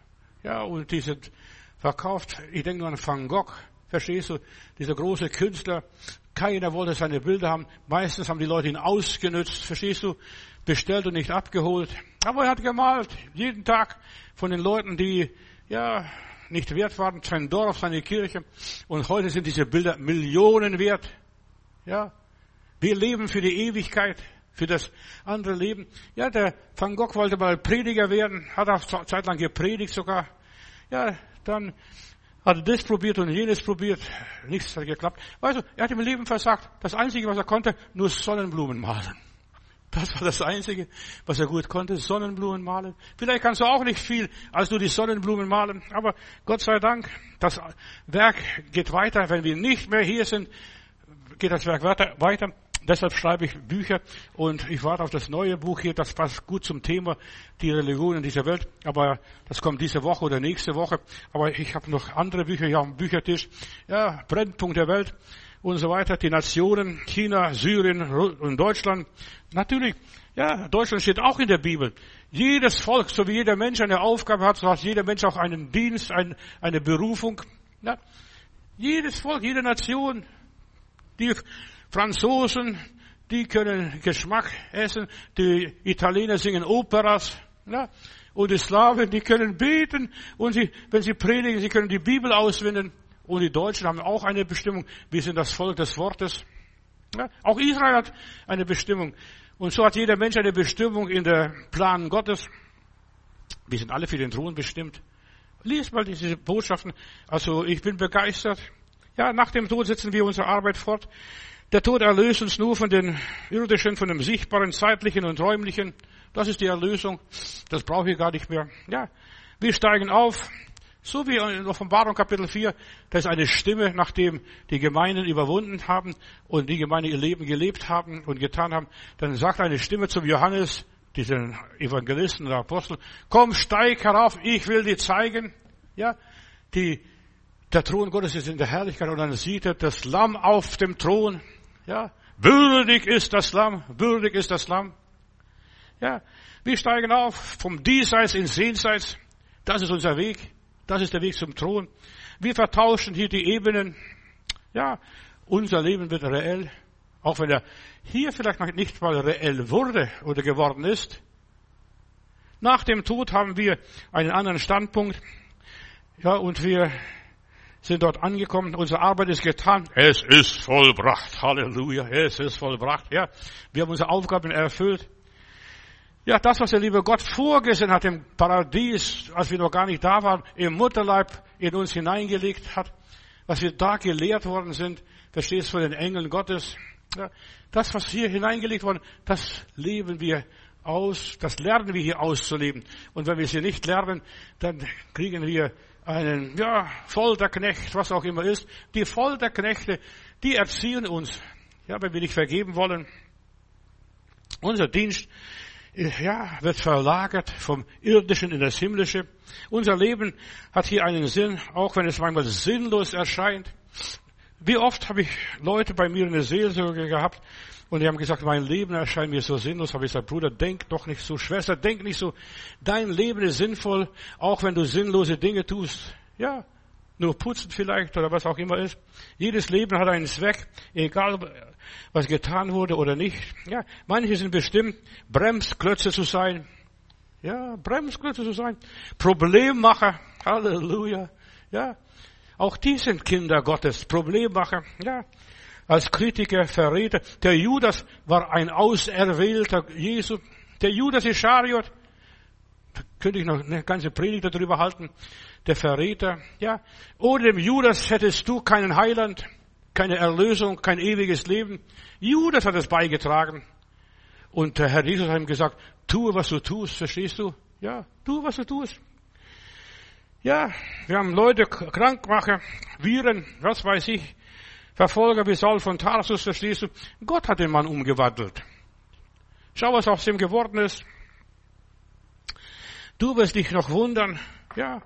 Ja, und die sind verkauft. Ich denke nur an Van Gogh, verstehst du? Dieser große Künstler. Keiner wollte seine Bilder haben. Meistens haben die Leute ihn ausgenützt, verstehst du? Bestellt und nicht abgeholt. Aber er hat gemalt. Jeden Tag von den Leuten, die, ja, nicht wert waren. Sein Dorf, seine Kirche. Und heute sind diese Bilder Millionen wert. Ja. Wir leben für die Ewigkeit. Für das andere Leben. Ja, der Van Gogh wollte mal Prediger werden. Hat auch zeitlang gepredigt sogar. Ja, dann hat er das probiert und jenes probiert. Nichts hat geklappt. Weißt du, er hat im Leben versagt. Das Einzige, was er konnte, nur Sonnenblumen malen. Das war das Einzige, was er gut konnte, Sonnenblumen malen. Vielleicht kannst du auch nicht viel, als nur die Sonnenblumen malen. Aber Gott sei Dank, das Werk geht weiter. Wenn wir nicht mehr hier sind, geht das Werk weiter. Deshalb schreibe ich Bücher und ich warte auf das neue Buch hier. Das passt gut zum Thema, die Religion in dieser Welt. Aber das kommt diese Woche oder nächste Woche. Aber ich habe noch andere Bücher hier auf dem Büchertisch. Ja, Brennpunkt der Welt und so weiter. Die Nationen, China, Syrien und Deutschland. Natürlich, ja, Deutschland steht auch in der Bibel. Jedes Volk, so wie jeder Mensch eine Aufgabe hat, so hat jeder Mensch auch einen Dienst, eine Berufung. Ja, jedes Volk, jede Nation, die Franzosen, die können Geschmack essen. Die Italiener singen Operas. Ja. Und die Slawen, die können beten. Und wenn sie predigen, sie können die Bibel auswendig. Und die Deutschen haben auch eine Bestimmung. Wir sind das Volk des Wortes. Ja. Auch Israel hat eine Bestimmung. Und so hat jeder Mensch eine Bestimmung in der Plan Gottes. Wir sind alle für den Thron bestimmt. Lies mal diese Botschaften. Also ich bin begeistert. Ja, nach dem Tod setzen wir unsere Arbeit fort. Der Tod erlöst uns nur von den irdischen, von dem sichtbaren, zeitlichen und räumlichen. Das ist die Erlösung. Das brauche ich gar nicht mehr. Ja, wir steigen auf. So wie in Offenbarung Kapitel 4, da ist eine Stimme, nachdem die Gemeinden überwunden haben und die Gemeinde ihr Leben gelebt haben und getan haben. Dann sagt eine Stimme zum Johannes, diesen Evangelisten oder Apostel, komm, steig herauf, ich will dir zeigen. Ja, der Thron Gottes ist in der Herrlichkeit und dann sieht er das Lamm auf dem Thron. Ja, würdig ist das Lamm, würdig ist das Lamm. Ja, wir steigen auf vom Diesseits ins Jenseits. Das ist unser Weg. Das ist der Weg zum Thron. Wir vertauschen hier die Ebenen. Ja, unser Leben wird reell. Auch wenn er hier vielleicht noch nicht mal reell wurde oder geworden ist. Nach dem Tod haben wir einen anderen Standpunkt. Ja, und wir sind dort angekommen. Unsere Arbeit ist getan. Es ist vollbracht. Halleluja. Es ist vollbracht. Ja, wir haben unsere Aufgaben erfüllt. Ja, das, was der liebe Gott vorgesehen hat im Paradies, als wir noch gar nicht da waren, im Mutterleib in uns hineingelegt hat, was wir da gelehrt worden sind, verstehst du, von den Engeln Gottes. Ja, das, was hier hineingelegt worden, das leben wir aus, das lernen wir hier auszuleben. Und wenn wir es hier nicht lernen, dann kriegen wir einen, ja, Folterknecht, was auch immer ist. Die Folterknechte, die erziehen uns, ja, wenn wir nicht vergeben wollen. Unser Dienst, ja, wird verlagert vom Irdischen in das Himmlische. Unser Leben hat hier einen Sinn, auch wenn es manchmal sinnlos erscheint. Wie oft habe ich Leute bei mir in der Seelsorge gehabt und die haben gesagt, mein Leben erscheint mir so sinnlos. Habe ich gesagt, Bruder, denk doch nicht so. Schwester, denk nicht so. Dein Leben ist sinnvoll, auch wenn du sinnlose Dinge tust. Ja, nur putzen vielleicht oder was auch immer ist. Jedes Leben hat einen Zweck, egal was getan wurde oder nicht. Ja, manche sind bestimmt, Bremsklötze zu sein. Ja, Bremsklötze zu sein. Problemmacher. Halleluja. Ja, auch die sind Kinder Gottes. Problemmacher. Ja, als Kritiker, Verräter. Der Judas war ein Auserwählter Jesu. Der Judas Ischariot. Da könnte ich noch eine ganze Predigt darüber halten. Der Verräter. Ja, ohne dem Judas hättest du keinen Heiland, keine Erlösung, kein ewiges Leben. Judas hat es beigetragen. Und der Herr Jesus hat ihm gesagt, tue, was du tust, verstehst du? Ja, tue, was du tust. Ja, wir haben Leute, Krankmacher, Viren, was weiß ich, Verfolger wie Saul von Tarsus, verstehst du? Gott hat den Mann umgewandelt. Schau, was aus dem geworden ist. Du wirst dich noch wundern, ja,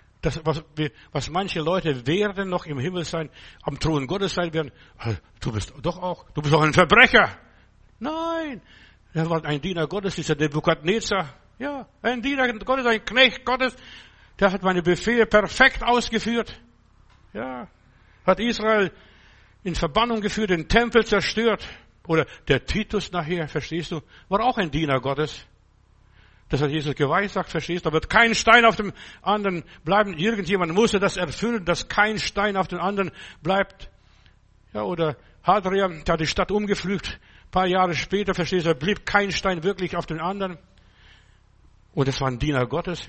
was manche Leute werden noch im Himmel sein, am Thron Gottes sein werden. Du bist doch ein Verbrecher. Nein, er war ein Diener Gottes, dieser Nebukadnezar. Ja, ein Diener Gottes, ein Knecht Gottes. Der hat meine Befehle perfekt ausgeführt. Ja, hat Israel in Verbannung geführt, den Tempel zerstört. Oder der Titus nachher, verstehst du, war auch ein Diener Gottes. Das hat Jesus geweissagt, verstehst du? Da wird kein Stein auf dem anderen bleiben. Irgendjemand musste das erfüllen, dass kein Stein auf dem anderen bleibt. Ja, oder Hadrian, der hat die Stadt umgepflügt. Ein paar Jahre später, verstehst du, blieb kein Stein wirklich auf dem anderen. Und es war ein Diener Gottes.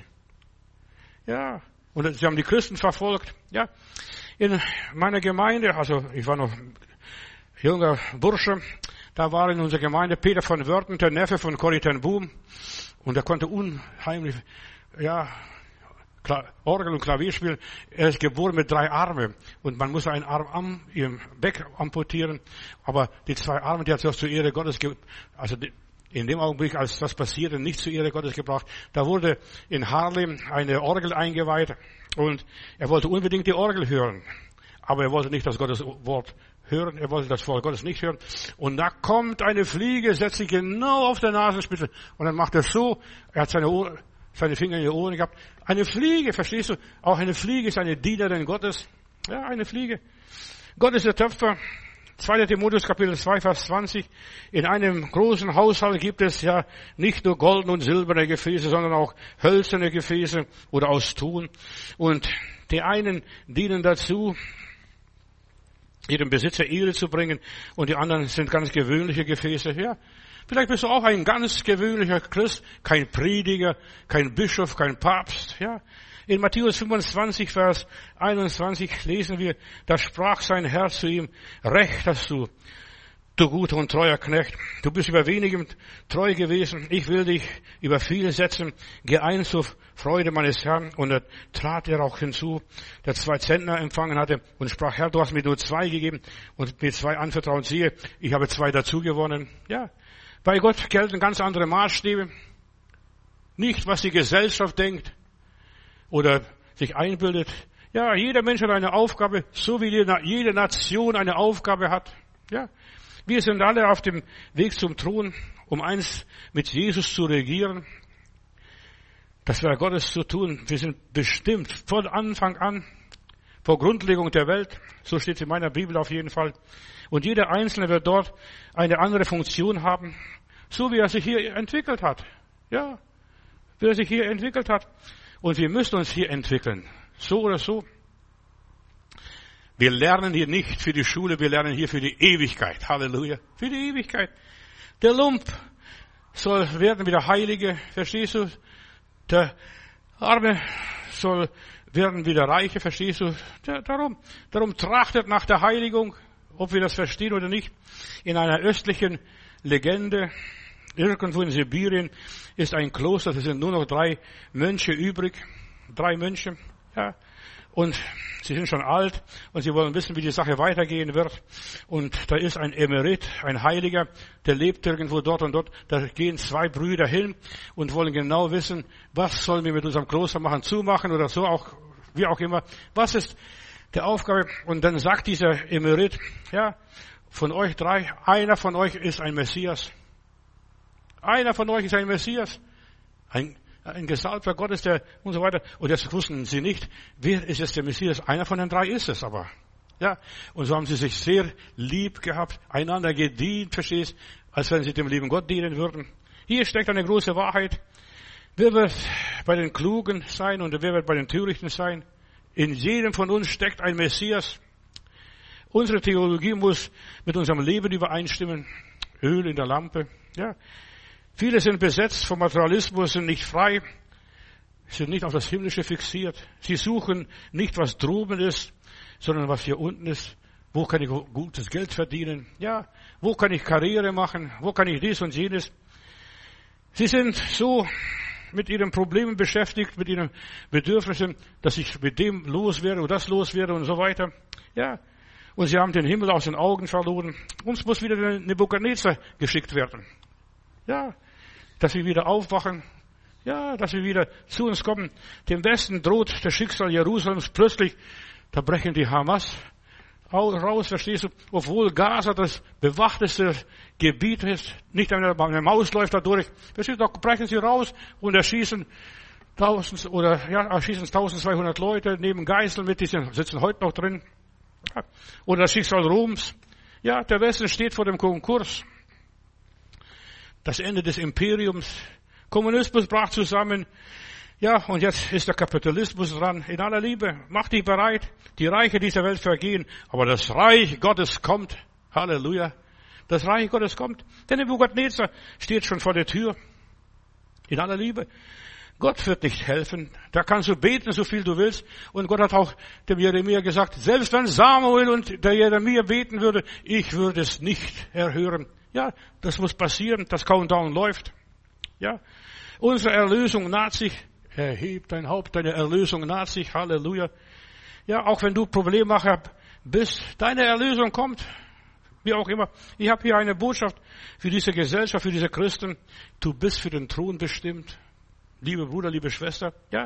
Ja, und sie haben die Christen verfolgt. Ja, in meiner Gemeinde, also ich war noch junger Bursche, da war in unserer Gemeinde Peter von Wörten, der Neffe von Corrie ten Boom. Und er konnte unheimlich, ja, Orgel und Klavier spielen. Er ist geboren mit 3 Armen. Und man muss einen Arm im Beck amputieren. Aber die 2 Arme, die hat er zur Ehre Gottes also in dem Augenblick, als das passierte, nicht zur Ehre Gottes gebracht. Da wurde in Haarlem eine Orgel eingeweiht. Und er wollte unbedingt die Orgel hören. Aber er wollte nicht das Gottes Wort hören. Er wollte das Wort Gottes nicht hören. Und da kommt eine Fliege, setzt sich genau auf der Nasenspitze. Und dann macht er so. Er hat seine Finger in die Ohren gehabt. Eine Fliege, verstehst du? Auch eine Fliege ist eine Dienerin Gottes. Ja, eine Fliege. Gott ist der Töpfer. 2. Timotheus Kapitel 2, Vers 20. In einem großen Haushalt gibt es ja nicht nur goldene und silberne Gefäße, sondern auch hölzerne Gefäße oder aus Ton. Und die einen dienen dazu, ihrem Besitzer Ehre zu bringen, und die anderen sind ganz gewöhnliche Gefäße. Ja, vielleicht bist du auch ein ganz gewöhnlicher Christ, kein Prediger, kein Bischof, kein Papst. Ja, in Matthäus 25, Vers 21 lesen wir, da sprach sein Herr zu ihm: Recht hast du, du guter und treuer Knecht. Du bist über wenigem treu gewesen. Ich will dich über viel setzen. Geh ein zur Freude meines Herrn. Und da trat er auch hinzu, der 2 Zentner empfangen hatte, und sprach: Herr, du hast mir nur 2 gegeben und mir 2 anvertraut. Siehe, ich habe 2 dazu gewonnen. Ja, bei Gott gelten ganz andere Maßstäbe. Nicht, was die Gesellschaft denkt oder sich einbildet. Ja, jeder Mensch hat eine Aufgabe, so wie jede Nation eine Aufgabe hat. Ja, wir sind alle auf dem Weg zum Thron, um eins mit Jesus zu regieren. Das wäre Gottes zu tun. Wir sind bestimmt von Anfang an, vor Grundlegung der Welt. So steht es in meiner Bibel auf jeden Fall. Und jeder Einzelne wird dort eine andere Funktion haben, so wie er sich hier entwickelt hat. Ja, wie er sich hier entwickelt hat. Und wir müssen uns hier entwickeln. So oder so. Wir lernen hier nicht für die Schule, wir lernen hier für die Ewigkeit. Halleluja. Für die Ewigkeit. Der Lump soll werden wie der Heilige. Verstehst du? Der Arme soll werden wie der Reiche. Verstehst du? Darum trachtet nach der Heiligung, ob wir das verstehen oder nicht. In einer östlichen Legende, irgendwo in Sibirien, ist ein Kloster, es sind nur noch 3 Mönche übrig. 3 Mönche, ja. Und sie sind schon alt und sie wollen wissen, wie die Sache weitergehen wird. Und da ist ein Emerit, ein Heiliger, der lebt irgendwo dort und dort. Da gehen 2 Brüder hin und wollen genau wissen, was sollen wir mit unserem Kloster machen, zumachen oder so, auch wie auch immer. Was ist die Aufgabe? Und dann sagt dieser Emerit: Ja, von euch 3, einer von euch ist ein Messias. Einer von euch ist ein Messias. Ein Gesalbter Gottes, der und so weiter. Und jetzt wussten sie nicht, wer ist jetzt der Messias. Einer von den 3 ist es aber. Ja. Und so haben sie sich sehr lieb gehabt, einander gedient, verstehst, als wenn sie dem lieben Gott dienen würden. Hier steckt eine große Wahrheit. Wer wird bei den Klugen sein und wer wird bei den Törichten sein? In jedem von uns steckt ein Messias. Unsere Theologie muss mit unserem Leben übereinstimmen. Öl in der Lampe. Ja. Viele sind besetzt vom Materialismus, sind nicht frei, sind nicht auf das Himmlische fixiert. Sie suchen nicht, was droben ist, sondern was hier unten ist. Wo kann ich gutes Geld verdienen? Ja, wo kann ich Karriere machen? Wo kann ich dies und jenes? Sie sind so mit ihren Problemen beschäftigt, mit ihren Bedürfnissen, dass ich mit dem loswerde und das loswerde und so weiter. Ja, und sie haben den Himmel aus den Augen verloren. Uns muss wieder der Nebukadnezar geschickt werden. Ja, dass wir wieder aufwachen. Ja, dass wir wieder zu uns kommen. Dem Westen droht das Schicksal Jerusalems plötzlich. Da brechen die Hamas raus, verstehst du? Obwohl Gaza das bewachteste Gebiet ist. Nicht eine Maus läuft da durch. Verstehst du, da brechen sie raus und erschießen 1200 Leute, nehmen Geiseln mit, die sitzen heute noch drin. Oder das Schicksal Roms. Ja, der Westen steht vor dem Konkurs. Das Ende des Imperiums. Kommunismus brach zusammen. Ja, und jetzt ist der Kapitalismus dran. In aller Liebe. Mach dich bereit. Die Reiche dieser Welt vergehen. Aber das Reich Gottes kommt. Halleluja. Das Reich Gottes kommt. Der Nebukadnezar steht schon vor der Tür. In aller Liebe. Gott wird nicht helfen. Da kannst du beten, so viel du willst. Und Gott hat auch dem Jeremia gesagt, selbst wenn Samuel und der Jeremia beten würde, ich würde es nicht erhören. Ja, das muss passieren. Das Countdown läuft. Ja, unsere Erlösung naht sich. Erheb dein Haupt, deine Erlösung naht sich. Halleluja. Ja, auch wenn du Problemmacher bist, deine Erlösung kommt. Wie auch immer. Ich habe hier eine Botschaft für diese Gesellschaft, für diese Christen. Du bist für den Thron bestimmt. Liebe Bruder, liebe Schwester. Ja.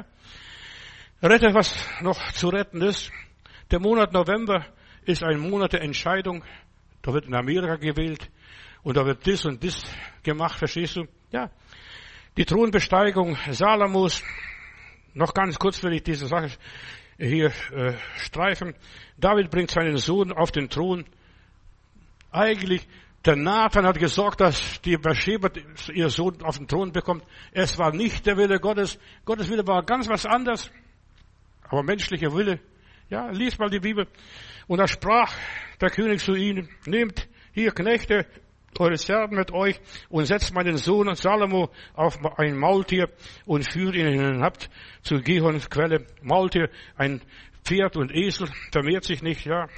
Rette, was noch zu retten ist. Der Monat November ist ein Monat der Entscheidung. Da wird in Amerika gewählt. Und da wird das und das gemacht, verstehst du? Ja. Die Thronbesteigung Salomos, noch ganz kurz will ich diese Sache hier streifen. David bringt seinen Sohn auf den Thron. Eigentlich, der Nathan hat gesorgt, dass die Bathsheba ihr Sohn auf den Thron bekommt. Es war nicht der Wille Gottes. Gottes Wille war ganz was anderes. Aber menschlicher Wille. Ja, lies mal die Bibel. Und da sprach der König zu ihnen, nehmt hier Knechte, eure Serben mit euch und setzt meinen Sohn Salomo auf ein Maultier und führt ihn hinab zur Gihons Quelle. Maultier, ein Pferd und Esel, vermehrt sich nicht, ja,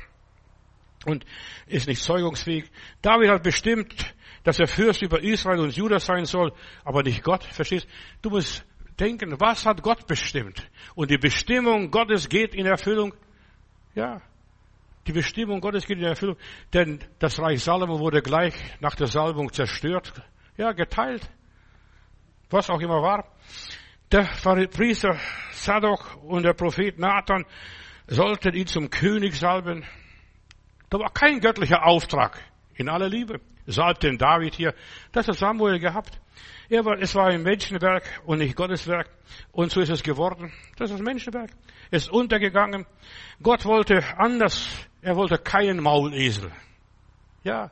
und ist nicht zeugungsfähig. David hat bestimmt, dass er Fürst über Israel und Juda sein soll, aber nicht Gott, verstehst? Du musst denken, was hat Gott bestimmt? Und die Bestimmung Gottes geht in Erfüllung, ja. Die Bestimmung Gottes geht in Erfüllung, denn das Reich Salomo wurde gleich nach der Salbung zerstört, ja, geteilt, was auch immer war. Der Priester Zadok und der Prophet Nathan sollten ihn zum König salben. Da war kein göttlicher Auftrag, in aller Liebe. Salbt den David hier, das hat Samuel gehabt. Es war ein Menschenwerk und nicht Gottes Werk. Und so ist es geworden. Das ist ein Menschenwerk. Es ist untergegangen. Gott wollte anders. Er wollte keinen Maulesel. Ja,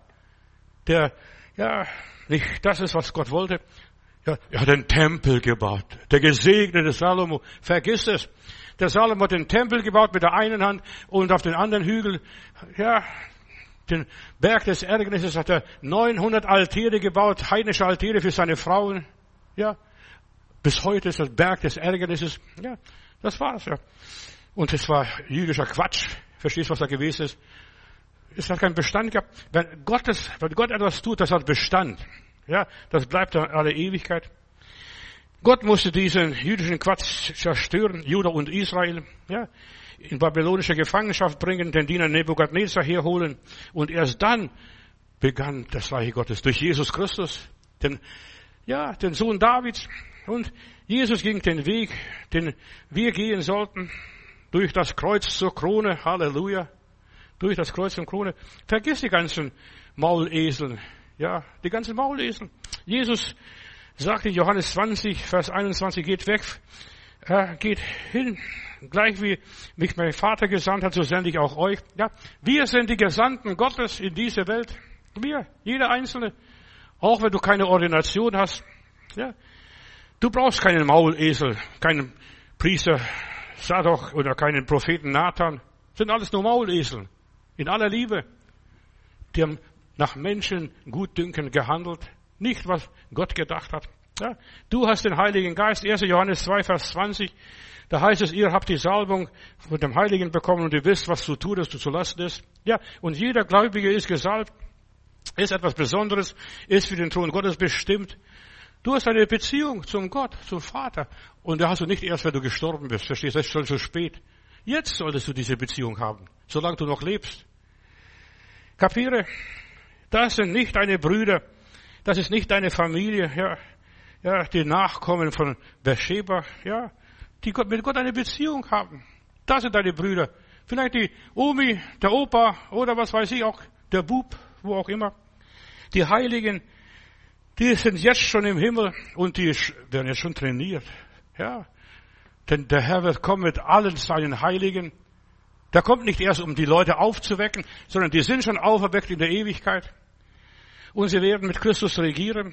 nicht das ist, was Gott wollte. Ja, er hat den Tempel gebaut. Der gesegnete Salomo. Vergiss es. Der Salomo hat den Tempel gebaut mit der einen Hand und auf den anderen Hügel, ja, den Berg des Ärgernisses hat er 900 Altäre gebaut, heidnische Altäre für seine Frauen. Ja, bis heute ist das Berg des Ärgernisses. Ja, das war's, ja. Und es war jüdischer Quatsch. Verstehst du, was da gewesen ist? Es hat keinen Bestand gehabt. Wenn Gott etwas tut, das hat Bestand. Ja, das bleibt dann alle Ewigkeit. Gott musste diesen jüdischen Quatsch zerstören, Juda und Israel, ja, in babylonische Gefangenschaft bringen, den Diener Nebukadnezar herholen. Und erst dann begann das Reich Gottes durch Jesus Christus, den Sohn Davids. Und Jesus ging den Weg, den wir gehen sollten, durch das Kreuz zur Krone. Halleluja. Durch das Kreuz zur Krone. Vergiss die ganzen Maulesel. Ja, die ganzen Maulesel. Jesus sagte in Johannes 20, Vers 21, geht weg, geht hin, gleich wie mich mein Vater gesandt hat, so sende ich auch euch. Ja, wir sind die Gesandten Gottes in diese Welt. Wir, jeder Einzelne. Auch wenn du keine Ordination hast. Ja, du brauchst keinen Maulesel, keinen Priester Zadok oder keinen Propheten Nathan. Das sind alles nur Maulesel. In aller Liebe. Die haben nach Menschen Gutdünken gehandelt. Nicht, was Gott gedacht hat. Ja, du hast den Heiligen Geist. 1. Johannes 2, Vers 20. Da heißt es, ihr habt die Salbung von dem Heiligen bekommen und ihr wisst, was zu tun ist, zu lassen ist. Ja, und jeder Gläubige ist gesalbt, ist etwas Besonderes, ist für den Thron Gottes bestimmt. Du hast eine Beziehung zum Gott, zum Vater. Und da hast du nicht erst, wenn du gestorben bist. Verstehst du? Das ist schon zu spät. Jetzt solltest du diese Beziehung haben, solange du noch lebst. Kapiere, das sind nicht deine Brüder, Das ist nicht deine Familie, ja, die Nachkommen von Beersheba, ja, die mit Gott eine Beziehung haben. Das sind deine Brüder. Vielleicht die Omi, der Opa oder was weiß ich auch, der Bub, wo auch immer. Die Heiligen, die sind jetzt schon im Himmel und die werden jetzt schon trainiert. Ja, denn der Herr wird kommen mit allen seinen Heiligen. Der kommt nicht erst, um die Leute aufzuwecken, sondern die sind schon auferweckt in der Ewigkeit. Und sie werden mit Christus regieren.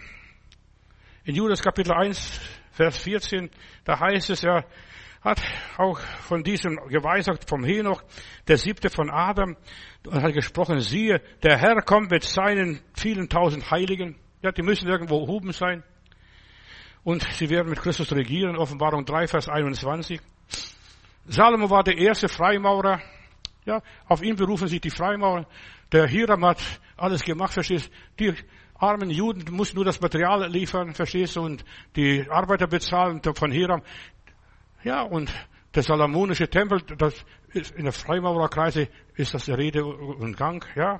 In Judas Kapitel 1, Vers 14, da heißt es, er hat auch von diesem geweissagt, vom Henoch, der 7. von Adam, und hat gesprochen, siehe, der Herr kommt mit seinen vielen tausend Heiligen. Ja, die müssen irgendwo oben sein. Und sie werden mit Christus regieren, Offenbarung 3, Vers 21. Salomo war der erste Freimaurer. Ja, auf ihn berufen sich die Freimaurer. Der Hiram hat alles gemacht, verstehst du? Die armen Juden mussten nur das Material liefern, verstehst du? Und die Arbeiter bezahlen von Hiram. Ja, und der salomonische Tempel, das ist in der Freimaurerkreise ist das Rede und Gang. Ja,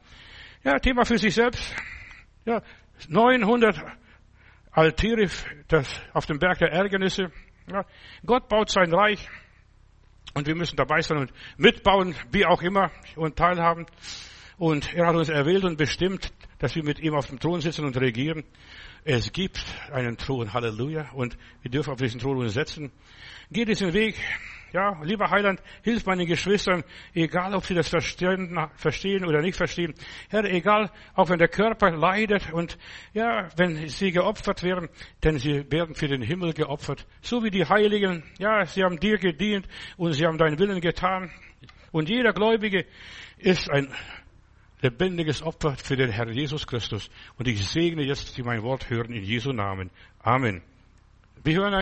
Thema für sich selbst. Ja, 900 Altäre auf dem Berg der Ärgernisse. Ja, Gott baut sein Reich. Und wir müssen dabei sein und mitbauen, wie auch immer, und teilhaben. Und er hat uns erwählt und bestimmt, dass wir mit ihm auf dem Thron sitzen und regieren. Es gibt einen Thron, Halleluja, und wir dürfen auf diesen Thron uns setzen. Geh diesen Weg. Ja, lieber Heiland, hilf meinen Geschwistern, egal ob sie das verstehen oder nicht verstehen. Herr, egal, auch wenn der Körper leidet und ja, wenn sie geopfert werden, denn sie werden für den Himmel geopfert. So wie die Heiligen, ja, sie haben dir gedient und sie haben deinen Willen getan. Und jeder Gläubige ist ein lebendiges Opfer für den Herrn Jesus Christus. Und ich segne jetzt, die mein Wort hören, in Jesu Namen. Amen. Wir hören